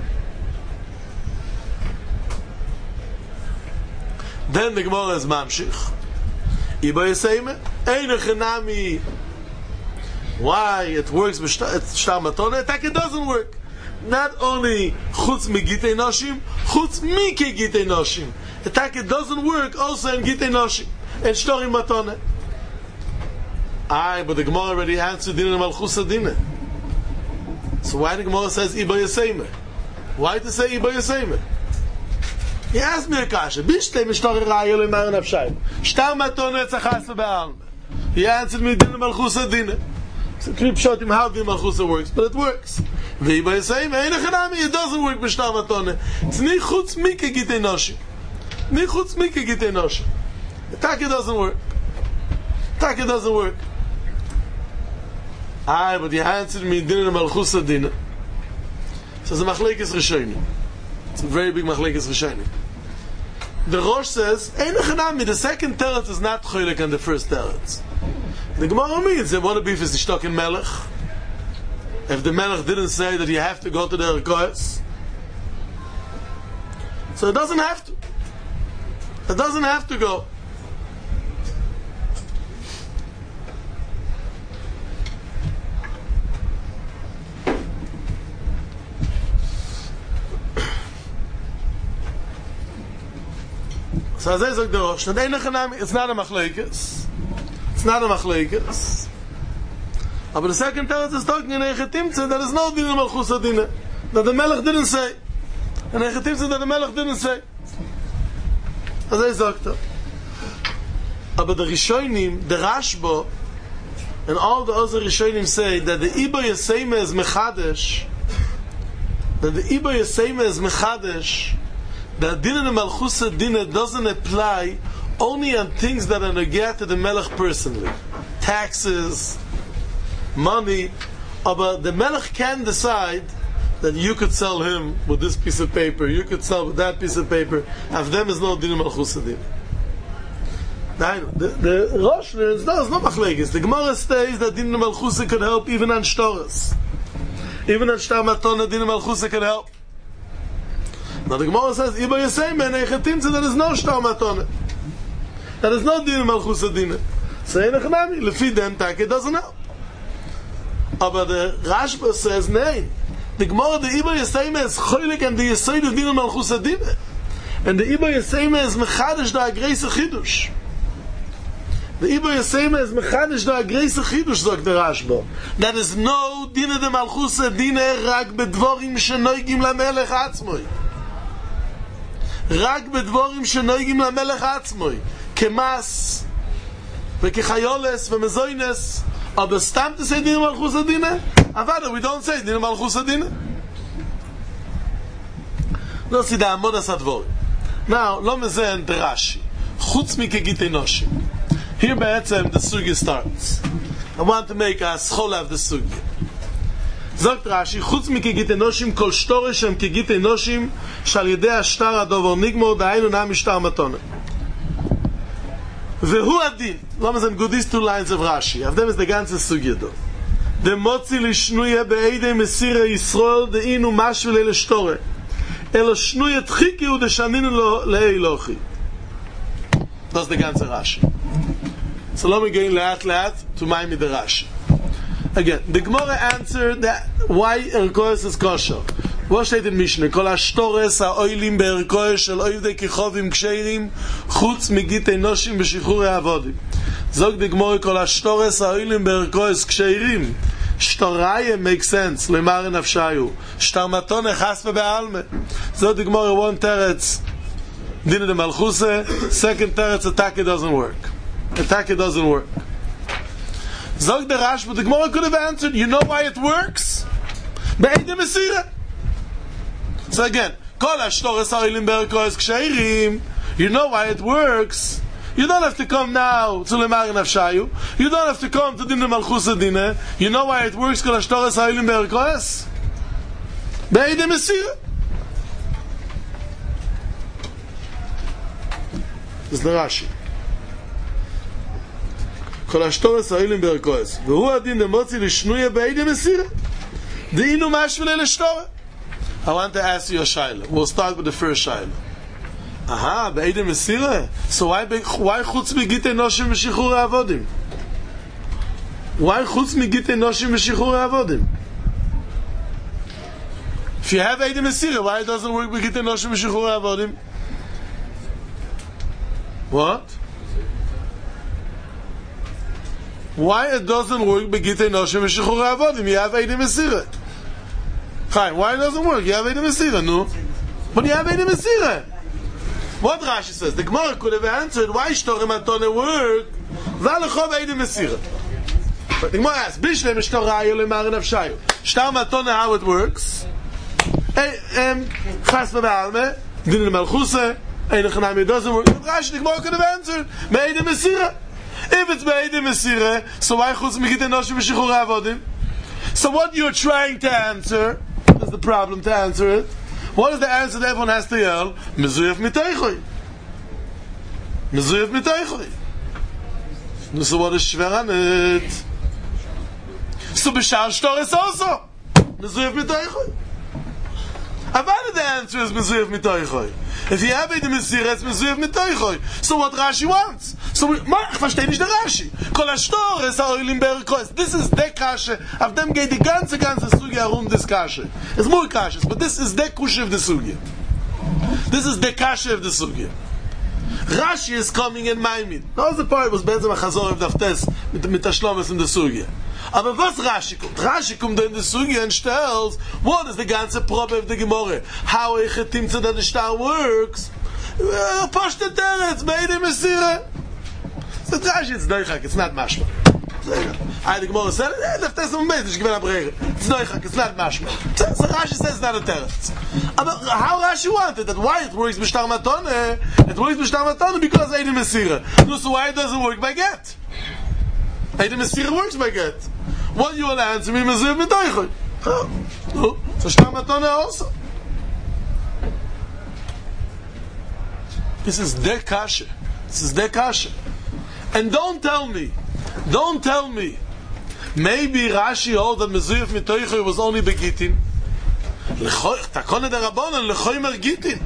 Then the Gemara is Mamshich. Iba Yisayme, Eine Chenami, why it works with Shtar Matona, attack it doesn't work. Not only Chutz Mi Gitei Noshim, Chutz Mi Ke Gitei Noshim. Attack it doesn't work also in Gitei Noshim. And Shtorim Matone. Aye, but the Gemara already answered Dina Malchus Adina. So why the Gemara says Iba Yaseme? Why to say Iba Yaseme? He asked me a kasha. Bishtei Mishtori Raya Lemar Nafshayim. Shtar Matone Tzachas Lebe'alme. He answered me Dina Malchus Adina. So three pshot him how Dina Malchus works, but it works. V'iba Yaseme, Ein Echanami, it doesn't work B'Shtar Matone. Tzni Chutz Mike Gitei Noshim. Ni Chutz Mike Gitei Noshim. The Taka doesn't work. Taka doesn't work. Aye, but you answered me Dina Malchus Adina. So it's a Machlekes Rishonim. It's a very big Machlekes Rishonim. The Rosh says, Ein Echanami, the second teretz is not choylek on the first teretz. The Gemara means that what a beef is the Shtok in Melech. If the Melech didn't say that you have to go to the Erkoyes, so it doesn't have to. It doesn't have to go. So as I said, it's not a machlekes. It's not a machlekes. But the second teretz is talking in Echetimtze that is no Dina Malchus Adina. That the Melech didn't say. And Echetimtze that the Melech didn't say. As I said. But the Rishonim, the Rashba, and all the other Rishonim say that the Iba Yasema is Mechadesh. That the Iba Yasema is Mechadesh. That Dina Malchus Adina doesn't apply only on things that are negate to the Melech personally. Taxes, money. But the Melech can decide that you could sell him with this piece of paper, you could sell with that piece of paper. Of them is no Dina Malchus Adina. The, the Rosh learns, no, it's not Machlekes. The Gemara states that Dina Malchus could help even on Shtoras. Even on Shtar Matona, Dina Malchus could help. Now the Gemara says, Iba Yasem, and Echetimtze, there is no Shtar Matona. There is no Dina Malchus Adina. So Ein Echanami, Lefi them, Taka doesn't help. But the Rashba says, Nein. The Gemara, the Iba Yasem is Choylik and the Yesod of Dina Malchus Adina. And the Iba Yasem is Mechadish da Agreise Chidush. The Iba Yasem is Mechadish da Agreise Chidush, sagt the Rashba. There is no Dina de Malchus Adina rak bedvorim shenoigim lamelech atzmoi. רק בדבורים שנויגים למלך עצמוי כמס וכחיולס ומזוינס אבל סתם תסי דין מלכוס הדינה אבל we don't say דין מלכוס הדינה לא סידה עמוד עשה דבורים now לא מזן דרשי חוץ מכגית אנושי here בעצם the sugya starts I want to make a scholar of the sugya זאת רש"י, חוץ מכגית אנושים, כל שטורש הם כגית אנושים שעל ידי השטר הדובר נגמור, דהיינו נע משטר מתונה. והוא הדין, לא מזן גודיס two lines of רש"י, of them is the ganze סוגיה דו. דמוציא לשנויה בעדי מסירה ישראל, דהינו משהו לילה שטורה. אלו שנויה תחיקי ודשנינו לו לאלוכי. That's the ganze רש"י. So let me go לאט לאט to my midrash. Again, the Gemara answered that why Erkoes is kosher. What steht in Mishnah? Kol ashtores ha'oilim be'erkoes shel oivdei kichovim ksherim chutz migit enoshim b'shichur ha'avodim. Zog the Gemara kol ashtores ha'oilim be'erkoes ksherim Shtoraya makes sense. Lemar nafshayu. Shtar matone chasva be'alme. So the Gemara one teretz. Dina de malchuse. Second teretz attack doesn't work. Attack doesn't work. Zog the Rashba, the Gemara could have answered. You know why it works? Be'edim mesira. So again, kol hashtoras ha'olim be'erkoes ksheirim. You know why it works. You don't have to come now to Lemar Nafshayu. You don't have to come to Din Malchus Dine. You know why it works? Kol hashtoras ha'olim be'erkoes. Be'edim mesira. This is the Rashi. Kol hashtoras ha'olim be'erkoes. V'hu adin demotzi l'shnuya be'edim mesira. De'inu mashvile l'shtorah. I want to ask you a shaila. We'll start with the first shaila. Aha, be'edim mesira. So why why chutz migitei noshim v'shichur ha'avodim? Why chutz migitei noshim v'shichur ha'avodim? If you have edim mesira, why it doesn't work migitei noshim v'shichur ha'avodim? What? Why it doesn't work migitei noshim v'shichur ha'avodim? You have edim mesira. Chaim, why it doesn't work? You have edim mesira, no? But you have edim mesira. What Rashi says? The Gemara could have answered, why shtorim atone work? V'alechov edim mesira. But the Gemara asks, Bishlem shtorayo lemar nafshayu. Shtar matone, how it works? Chas v'ba'alme, din malchuse, ein echanam, it doesn't work. But Rashi, the Gemara could have answered, me'edim mesira. If it's me'edim mesira, so why chutz migitei noshim v'shichur ha'avodim? So what you're trying to answer is the problem to answer it. What is the answer that everyone has to yell? Mezuyef miteichoi. Mezuyef miteichoi. So what is shver on it? So b'shar shtoris also. Mezuyef miteichoi. Avada the answer is mezuyef miteichoi. If you have it in Mesira, it's mezuyef miteichoi. So what Rashi wants? So we, ma, ich verstehe nicht der Rashi. Kol hashtoras ha'olim be'erkoes. This is the kashe. Auf dem geht die ganze, ganze Sugi herum des kashe. It's more kashes, but this is the kushe of the Sugi. This is the kashe of the Sugi. Rashi is coming in Maimid. That was the part was Benzema Chazor of Daftes mit, mit Tashlomes in the Sugi. Aber was Rashi kommt? Rashi kommt in the Sugi and stells, what is the ganze problem of the Gemara? How ich timtze that the star works? Posh the teretz, be'edim mesira. So Rashi, it's doichak, it's not mashma. I the Gemara said, eh, Daftes on base, ich gewinne abrege. It's doichak, it's not mashma. So Rashi says it's not a teretz. Aber how Rashi wanted that? Why it works b'shtar matone? It works b'shtar matone because edim mesira. No, so why it doesn't work by get? Edim mesira works by get. What you will answer me, mezuyef miteichoi. No, so shtar matone also. This is the kasha. This is the kasha. And don't tell me, don't tell me, maybe Rashi hold that mezuyef miteichoi was only begitin. Takone der Rabbanon lechoimer gitin.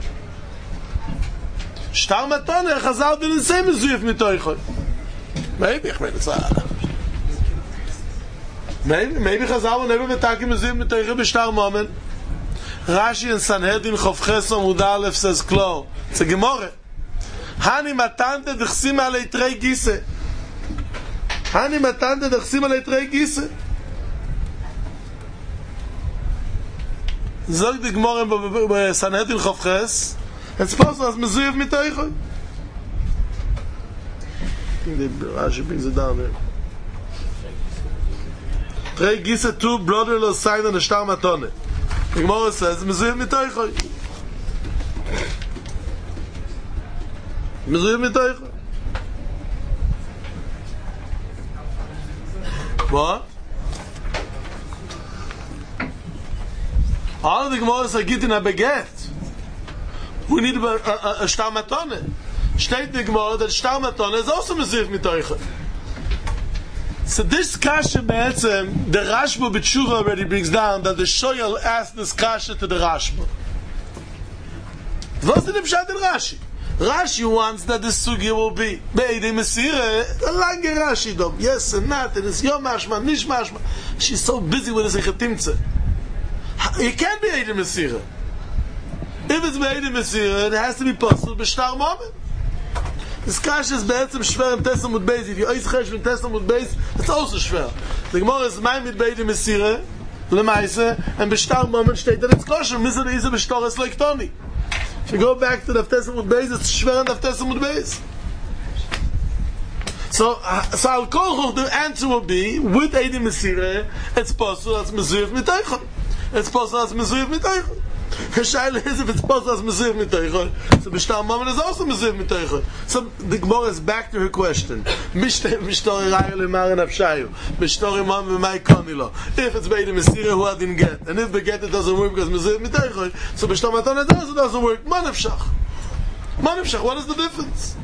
Shtar matone chazal didn't say mezuyef miteichoi. Maybe, ich meine, it's a... Maybe, maybe chazal will never be talking mezuyef miteichoi b'shtar moment. Rashi in Sanhedrin Chovches Amud Aleph says, Klo, it's a Gemara. Hani matante dechsim alei trei gise. Hani matante dechsim alei trei gise. Zog die Gemara bei Sanhedrin Chovches, it's possible as mezuyef miteichoi. I think Rashi brings it down there. Trei gise, two brother-in-law sign on the shtar matone. The Gemara says, mezuyef miteichoi. Mezuyef miteichoi. What? All of the Gemaras are getting a baguette. We need a, a, a, a shtar matone. Steht the Gemara that shtar matone is also mezuyef miteichoi. So this kasha be'etzem, the Rashba b'tshuva already brings down that the Shoyal asked this kasha to the Rashba. What's the pshat in Rashi? Rashi wants that the sugi will be be'edei mesira, a lange Rashi dom, yes and not, and it's yom mashma, nish mashma. She's so busy with this echetimtze. It can't be be'edei mesira. If it's be'edei mesira, it has to be possible b'shtar moment. This kasha is be'etzem shver in Tesla Mud Beis. If you ois chesh in Tesla Mud Beis, it's also shver. The Gemara is mein mit beide Mesire, lemaise, and b'shtar moment steht that it's kosher. Mizah is a b'shtar es like Tony. If you go back to the Tesla Mud Beis, it's shver in the Tesla Mud Beis. So, uh, so Al Kochoch, the answer will be, with Eidi Mesire, it's possible as Mezuyev Mitaychon. It's possible as Mezuyev Mitaychon. The Shaila is if it's possible as Mezuyev Mitaychon, so Bishtar Mammon is also Mezuyev Mitaychon. So the Gemara is back to her question. Mishtori Raya Lemar Nafshayu. Mishtori Mammon V'mai Konilo. If it's Eidi Mesire, who I didn't get. And if the get it doesn't work because Mezuyev Mitaychon, so Bishtar Matan it also doesn't work. Manavshach. Manavshach, what is the difference?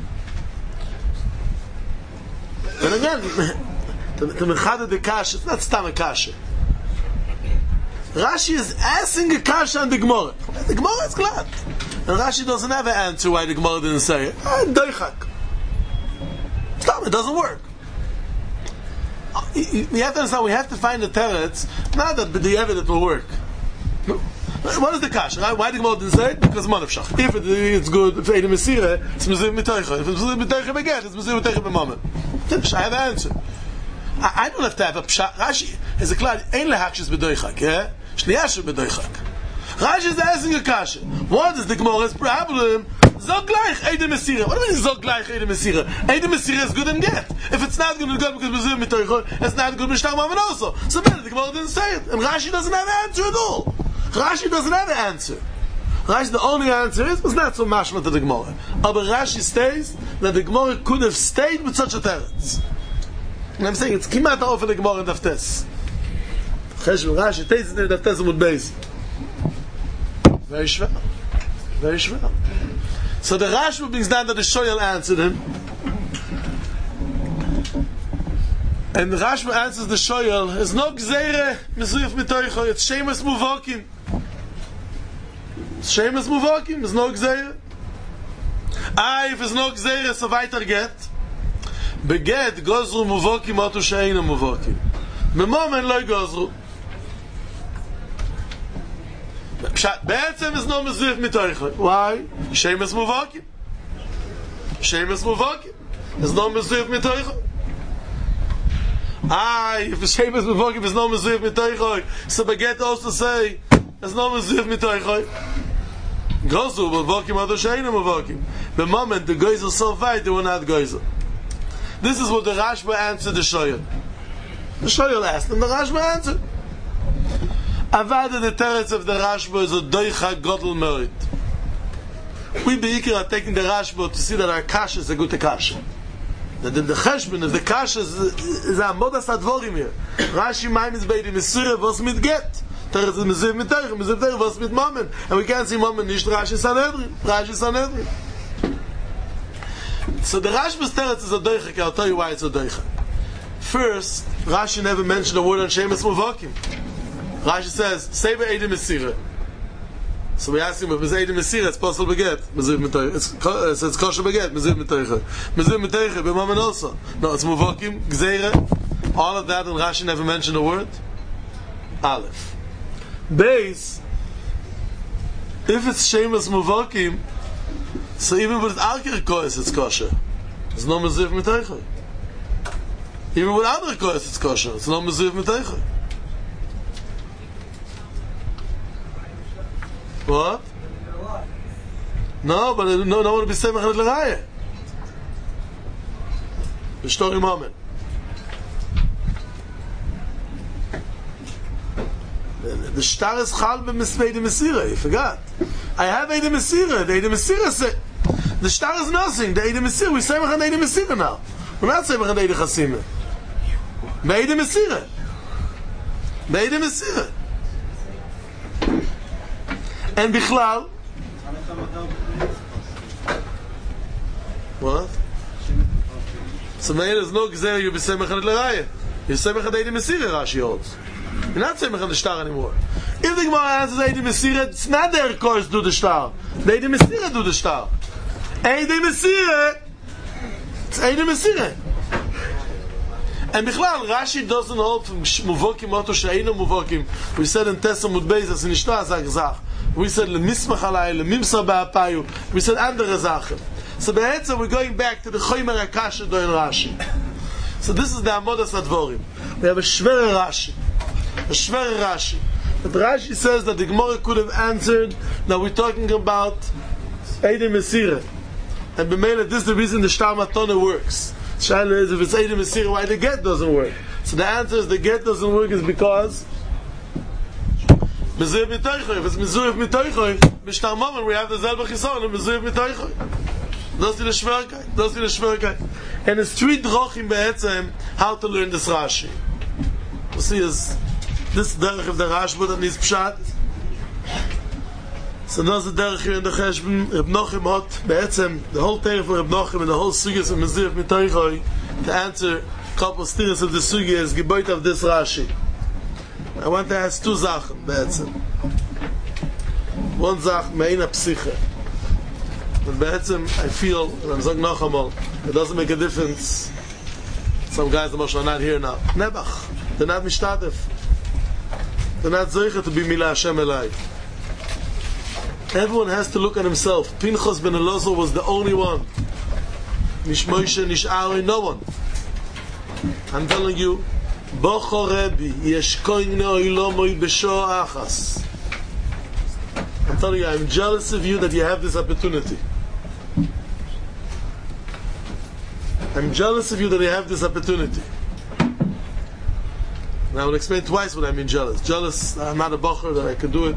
And again, the Mechada de Kasha, it's not Stam a Kasha. Rashi is asking a Kasha on the Gemara. The Gemara is glad. And Rashi doesn't have an answer why the Gemara didn't say it. Ah, Doichak. Stop, it doesn't work. We have to understand, we have to find the teretz, not that the evidence will work. What is the Kasha? Right? Why the Gemara didn't say it? Because Manavshach. If it, it's good, if it's Mesire, it's Mezuyev Mitaycha. If it's Mezuyev Mitaycha Beget, it's Mezuyev Mitaycha B'Mammon. I have an answer. I, I don't have to have a pshat. Rashi is a klad. Ein lehakshis b'doichak. Yeah, shniyashu b'doichak. Rashi is asking a kasha. What is the Gemara's problem? Zog gleich Eide Mesire. What do you mean zog gleich Eide Mesire? Eide Mesire is good and get. If it's not good and get because Mezuyev Mitaycha, it's not good b'shtar Mammon also. So then the Gemara didn't say it, and Rashi doesn't have an answer at all. Rashi doesn't have an answer. Rashi, the only answer is, was not so mashma to the Gemara. But Rashi states that the Gemara could have stayed with such a teretz. And I'm saying, it's kimat off the Gemara in Daftes. Cheshvan Rashi states in Daftes Amud Beis. Very shver. Very shver. So the Rashi brings down that the Shoyal answered him. And the Rashi answers the Shoyal, it's no Gzeire, Mezuyev Mitaycha, it's Shemus Muvokim. Shemus Muvokim, it's no Gzeire. Ah, if it's no Gzeire, so weiter get. Beget, Gozru Muvokim, Otu Sheinu Muvokim. Memomen loy Gozru. Be'etzem is no Mezuyev Mitaycha. Why? Shemus Muvokim. Shemus Muvokim. It's no Mezuyev Mitaycha. Ah, if the Shemus Muvokim is no Mezuyev Mitaycha, so Beget also say, there's no Mezuyev Mitaycha. Gozu, Muvokim, Otu Sheinu Muvokim. The moment the guys are so fight, they were not guys. This is what the Rashba answered the Shoyal. The Shoyal asked, and the Rashba answered. Avada, the teretz of the Rashba is a doicha godel merit. We beikir are taking the Rashba to see that our kasha is a good kasha. That in the cheshbon of the kasha is a modas advorim here. Rashi maim is beidi mesure was mit get. Teretz is mezuyev mit teich, mezuyev teich was mit Mammon. And we can't see Mammon, nicht Rashi Sanhedrin. Rashi Sanhedrin. So the Rashba's teretz is a doicha. I'll tell you why it's a doicha. First, Rashi never mentioned the word on Shemus Muvokim. Rashi says, Seiba Eide Mesire. So we ask him, if it's Eide Mesire, it's possible to get. It's it's kosher to get. Mezuyev Mitaycha. Mezuyev Mitaycha, B'Mammon also. No, it's Muvokim, Gzeire. All of that, and Rashi never mentioned a word. Aleph. Beis, if it's Shemus Muvokim, so even with Alkir Kois, it's kosher. It's no Mezuyev Mitaycha. Even with other Kois, it's kosher. It's no Mezuyev Mitaycha. What? No, but I don't, no, no one to be saying Mechanat L'Raya. The story moment. The star is Chal b'Eide Mesire. You forgot. I have Eide Mesire. The Eide Mesire say the star is nothing. The Eide Mesire. We say Mechanat Eide Mesire now. We're not saying Mechanat Eide Chasime. B'Eide Mesire. B'Eide Mesire. And Bichlal. What? So now there's no Gzeir, you'll be saying Mechanat L'Raya. You're saying Mechanat Eide Mesire, Rashi holds. You're not saying Mechanat Shtar anymore. If the Gemara answers Eide Mesire, it's not their course do the Shtar. The Eide Mesire do the Shtar. Eide Mesire, it's Eide Mesire. And Bichlal, Rashi doesn't hold from Muvokim Oto Sheinu Muvokim. We said in Tesla Mud Beis, as in Ishtar Zach. We said lemismach alay, lemimsa ba'apayu. We said andere Sachen. So be'etzem we're going back to the Choymer HaKasha do in Rashi. So this is the Amodas Advorim. We have a Shver Rashi. A Shver Rashi. But Rashi says that the Gemara could have answered that we're talking about Eidem Mesirah. And b'meila, this is the reason the Shtar Matona works. Shaila is, if it's Eidem Mesirah, why the get doesn't work? So the answer is the get doesn't work is because Mezuyah Mitoichoy. If it's Mezuyah Mitoichoy, B'Shtar Mammon, we have the Zelba Chison and Mezuyah Mitoichoy. Das ist die Schwierigkeit. Das ist die Schwierigkeit. And it's three drochim be'etzem how to learn this Rashi. You see, is this derech of the Rashi that needs pshat. So that's the derech here in the Cheshbon. Reb Nochim hot be'etzem the whole tale for Reb Nochim and the whole sugis of Mezuyah Mitoichoy to answer a couple of stirs of the sugi is geboit of this Rashi. I want to ask two Sachen be'etzem. One Sach me'ina psiche. But be'etzem, I feel, and I'm saying noch einmal, it doesn't make a difference. Some guys are not here now. Nebach. They're not mishtadef. They're not zeicha to be Mila Hashem Elai. Everyone has to look at himself. Pinchas ben Elazar was the only one. Nish Moshe, Nish Aaron, no one. I'm telling you, Bocho Rebbe, yesh koin ne'oilomoi b'sho achas. I'm telling you, I'm jealous of you that you have this opportunity. I'm jealous of you that you have this opportunity. And I will explain twice what I mean jealous. Jealous, I'm not a bocher that I can do it.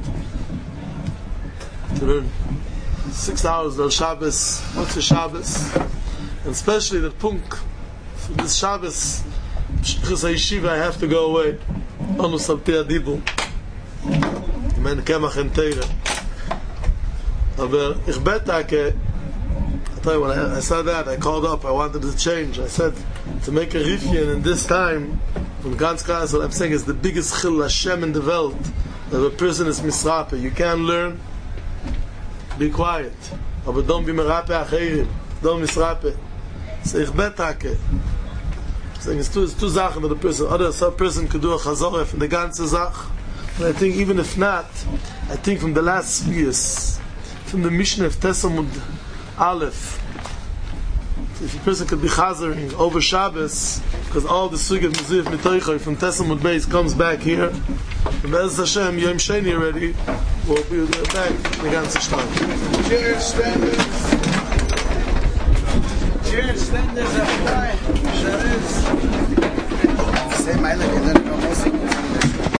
To learn six hours of Shabbos, what's the Shabbos? And especially the punk, for this Shabbos, Shchus HaYeshiva, I have to go away. Onu Sabti Adibu. Men Kemach and Teire. Aber ich bete, I tell you, when I, I said that, I called up, I wanted to change. I said, to make a Rifyan in this time, from ganz klar, what I'm saying is the biggest chil Hashem in the world, that a person is misrape. You can't learn, be quiet. Aber don't be merape acherim. Don't misrape. So ich bete, saying it's two, it's two Sachen that a person, other some person could do a chazoref in the ganze Sach. But I think even if not, I think from the last years, from the Mishnah of Tesamud Aleph, if a person could be chazering over Shabbos, because all the sugi of Mezuyah Mitoichoy from Tesamud Beis comes back here, and Be'ez Hashem, Yom Sheni already, we'll be back in the ganze Shtar. Cheers, standers. Cheers, standers. Cheers. Say my look, and then